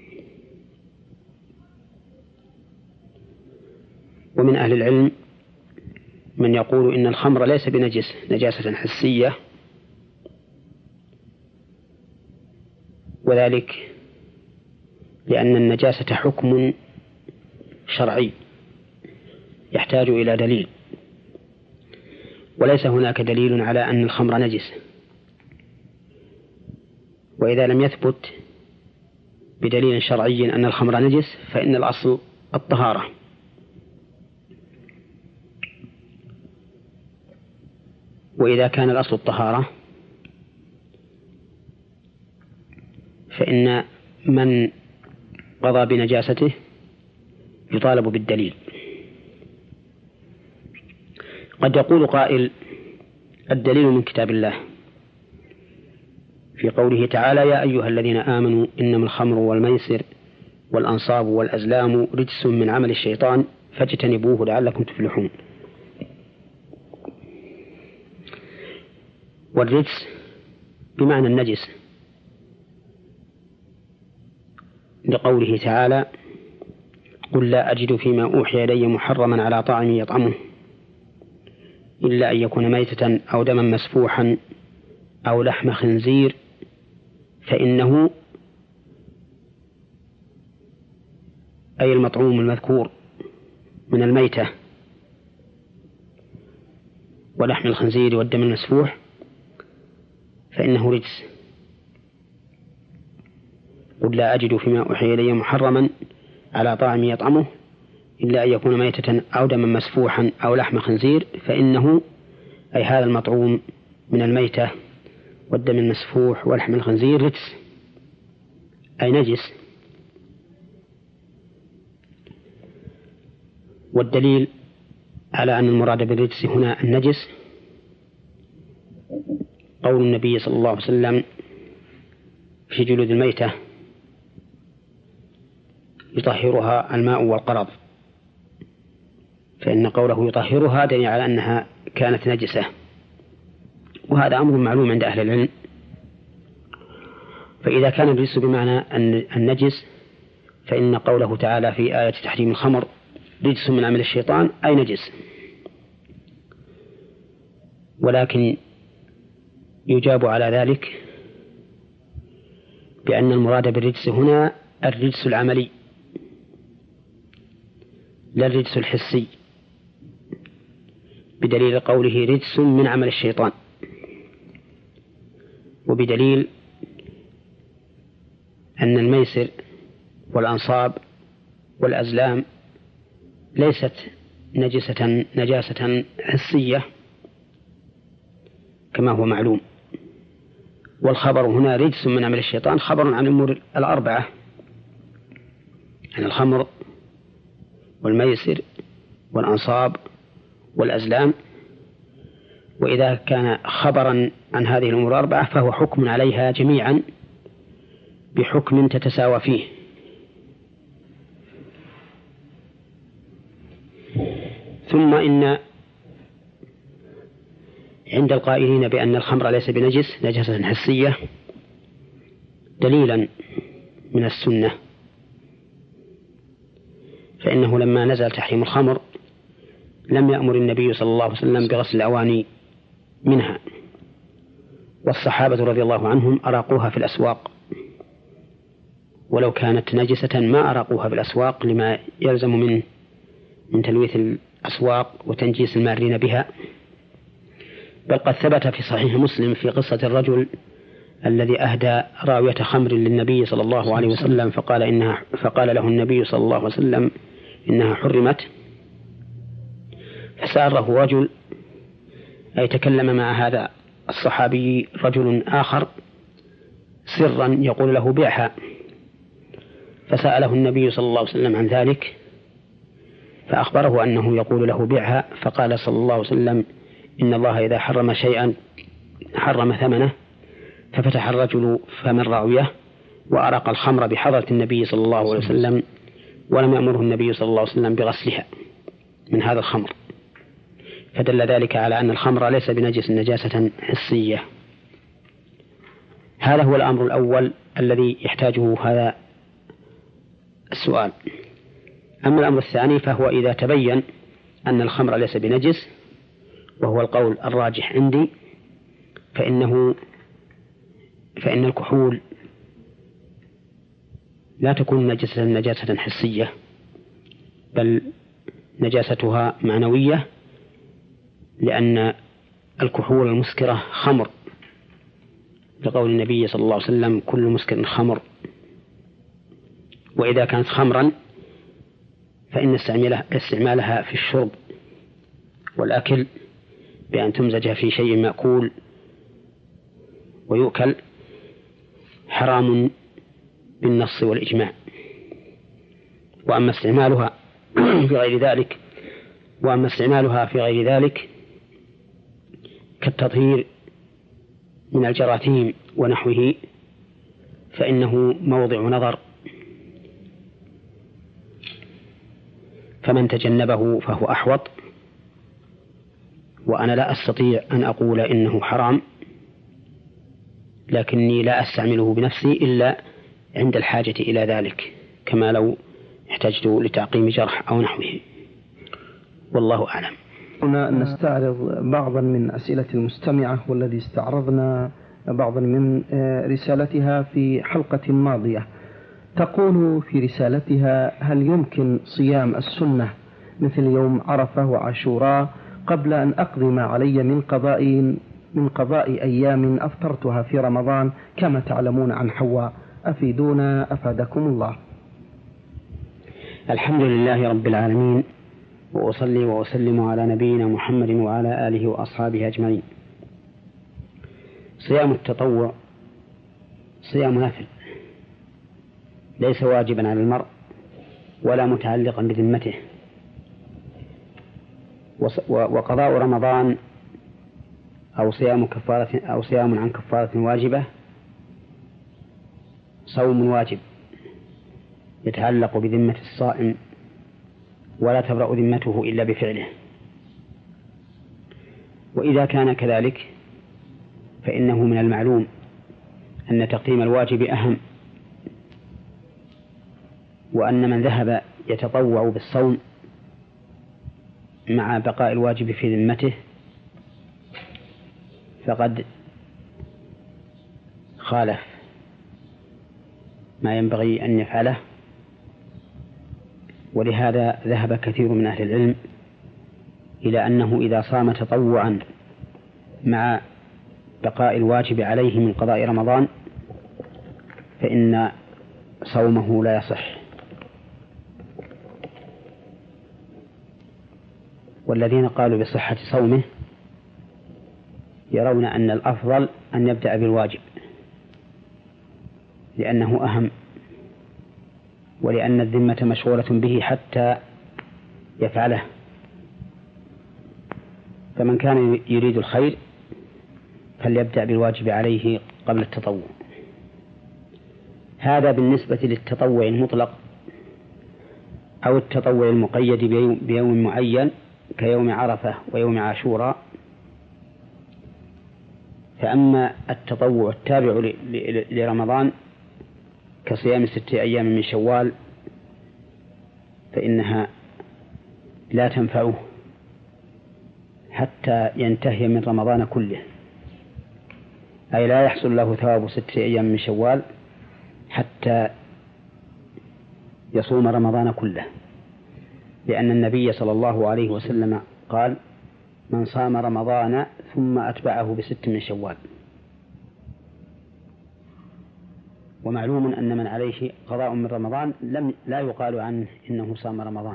ومن أهل العلم من يقول إن الخمر ليس بنجس نجاسة حسية، وذلك لأن النجاسة حكم شرعي يحتاج إلى دليل، وليس هناك دليل على أن الخمر نجس. وإذا لم يثبت بدليل شرعي أن الخمر نجس فإن الأصل الطهارة. وإذا كان الأصل الطهارة فإن من قضى بنجاسته يطالب بالدليل. قد يقول قائل: الدليل من كتاب الله في قوله تعالى: يا أيها الذين آمنوا إنما الخمر والميسر والأنصاب والأزلام رجس من عمل الشيطان فاجتنبوه لعلكم تفلحون. والرجس بمعنى النجس، لقوله تعالى: قل لا أجد فيما أوحي إلي محرما على طاعم يطعمه إلا أن يكون ميتة أو دما مسفوحا أو لحم خنزير فإنه، أي المطعوم المذكور من الميتة ولحم الخنزير والدم المسفوح، فإنه رجس. قل لا أجد فيما أوحي إلي محرما على طاعم يطعمه إلا أن يكون ميتة أو دما مسفوحا أو لحم خنزير فإنه، أي هذا المطعوم من الميتة والدم المسفوح ولحم الخنزير، رجس أي نجس. والدليل على أن المراد بالرجس هنا النجس قول النبي صلى الله عليه وسلم في جلود الميتة: يطهرها الماء والقرض. فإن قوله يطهرها دليل على أنها كانت نجسة، وهذا أمر معلوم عند أهل العلم. فإذا كان الرجس بمعنى النجس فإن قوله تعالى في آية تحريم الخمر رجس من عمل الشيطان أي نجس. ولكن يجاب على ذلك بأن المراد بالرجس هنا الرجس العملي لا الرجس الحسي، بدليل قوله رجس من عمل الشيطان، وبدليل أن الميسر والأنصاب والأزلام ليست نجسة نجاسة حسية كما هو معلوم. والخبر هنا رجس من عمل الشيطان خبر عن الأمور الأربعة، عن الخمر والميسر والأنصاب والأزلام. وإذا كان خبرا عن هذه الأمور الأربعة فهو حكم عليها جميعا بحكم تتساوى فيه. ثم إن عند القائلين بأن الخمر ليس بنجس نجاسة حسية دليلا من السنة، فإنه لما نزل تحريم الخمر لم يأمر النبي صلى الله عليه وسلم بغسل الأواني منها، والصحابة رضي الله عنهم أراقوها في الأسواق، ولو كانت نجسة ما أراقوها في الأسواق لما يلزم من من تلويث الأسواق وتنجيس المارين بها. بل قد ثبت في صحيح مسلم في قصة الرجل الذي أهدى راوية خمر للنبي صلى الله عليه وسلم فقال, إنها فقال له النبي صلى الله عليه وسلم إنها حرمت، فسأله رجل أي تكلم مع هذا الصحابي رجل آخر سرا يقول له بيعها، فسأله النبي صلى الله عليه وسلم عن ذلك فأخبره أنه يقول له بيعها، فقال صلى الله عليه وسلم إن الله إذا حرم شيئا حرم ثمنه، ففتح الرجل فم الراوية وأرق الخمر بحضرة النبي صلى الله عليه وسلم، ولم يأمره النبي صلى الله عليه وسلم بغسلها من هذا الخمر، فدل ذلك على أن الخمر ليس بنجس نجاسة حسية. هذا هو الأمر الأول الذي يحتاجه هذا السؤال. أما الأمر الثاني فهو إذا تبين أن الخمر ليس بنجس، وهو القول الراجح عندي، فإنه فإن الكحول لا تكون نجسة نجاسة حسية، بل نجاستها معنوية، لأن الكحول المسكرة خمر، لقول النبي صلى الله عليه وسلم كل مسكر خمر. وإذا كانت خمرا فإن استعمالها في الشرب والأكل بأن تمزج في شيء مأكول ويؤكل حرام بالنص والإجماع. وأما استعمالها في غير ذلك وأما استعمالها في غير ذلك كالتطهير من الجراثيم ونحوه فإنه موضع نظر، فمن تجنبه فهو أحوط. وأنا لا أستطيع أن أقول إنه حرام، لكني لا أستعمله بنفسي إلا عند الحاجة إلى ذلك، كما لو احتجت لتعقيم جرح أو نحوه، والله أعلم. هنا نستعرض بعضا من أسئلة المستمعة، والذي استعرضنا بعضا من رسالتها في حلقة ماضية. تقول في رسالتها: هل يمكن صيام السنة مثل يوم عرفة وعاشوراء قبل أن أقضي ما علي من قضاء من قضاء أيام أفطرتها في رمضان كما تعلمون عن حواء؟ أفيدونا أفادكم الله. الحمد لله رب العالمين، وأصلي وأسلم على نبينا محمد وعلى آله وأصحابه أجمعين. صيام التطوع صيام نافل، ليس واجبا على المرء ولا متعلقا بذمته. وقضاء رمضان أو صيام كفارة أو صيام عن كفارة واجبة صوم واجب يتعلق بذمة الصائم، ولا تبرأ ذمته إلا بفعله. وإذا كان كذلك فإنه من المعلوم أن تقديم الواجب أهم، وأن من ذهب يتطوع بالصوم مع بقاء الواجب في ذمته فقد خالف ما ينبغي أن يفعله. ولهذا ذهب كثير من أهل العلم إلى أنه إذا صام تطوعا مع بقاء الواجب عليه من قضاء رمضان فإن صومه لا يصح. والذين قالوا بصحة صومه يرون أن الأفضل أن يبدأ بالواجب، لأنه أهم، ولأن الذمة مشغولة به حتى يفعله. فمن كان يريد الخير فليبدأ بالواجب عليه قبل التطوع. هذا بالنسبة للتطوع المطلق أو التطوع المقيد بيوم معين كيوم عرفة ويوم عاشوراء. فأما التطوع التابع لرمضان كصيام ستة أيام من شوال فإنها لا تنفعه حتى ينتهي من رمضان كله، أي لا يحصل له ثواب ستة أيام من شوال حتى يصوم رمضان كله، لأن النبي صلى الله عليه وسلم قال: من صام رمضان ثم أتبعه بست من شوال. ومعلوم أن من عليه قضاء من رمضان لم لا يقال عنه إنه صام رمضان.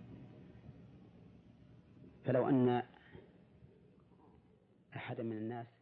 فلو أن أحد من الناس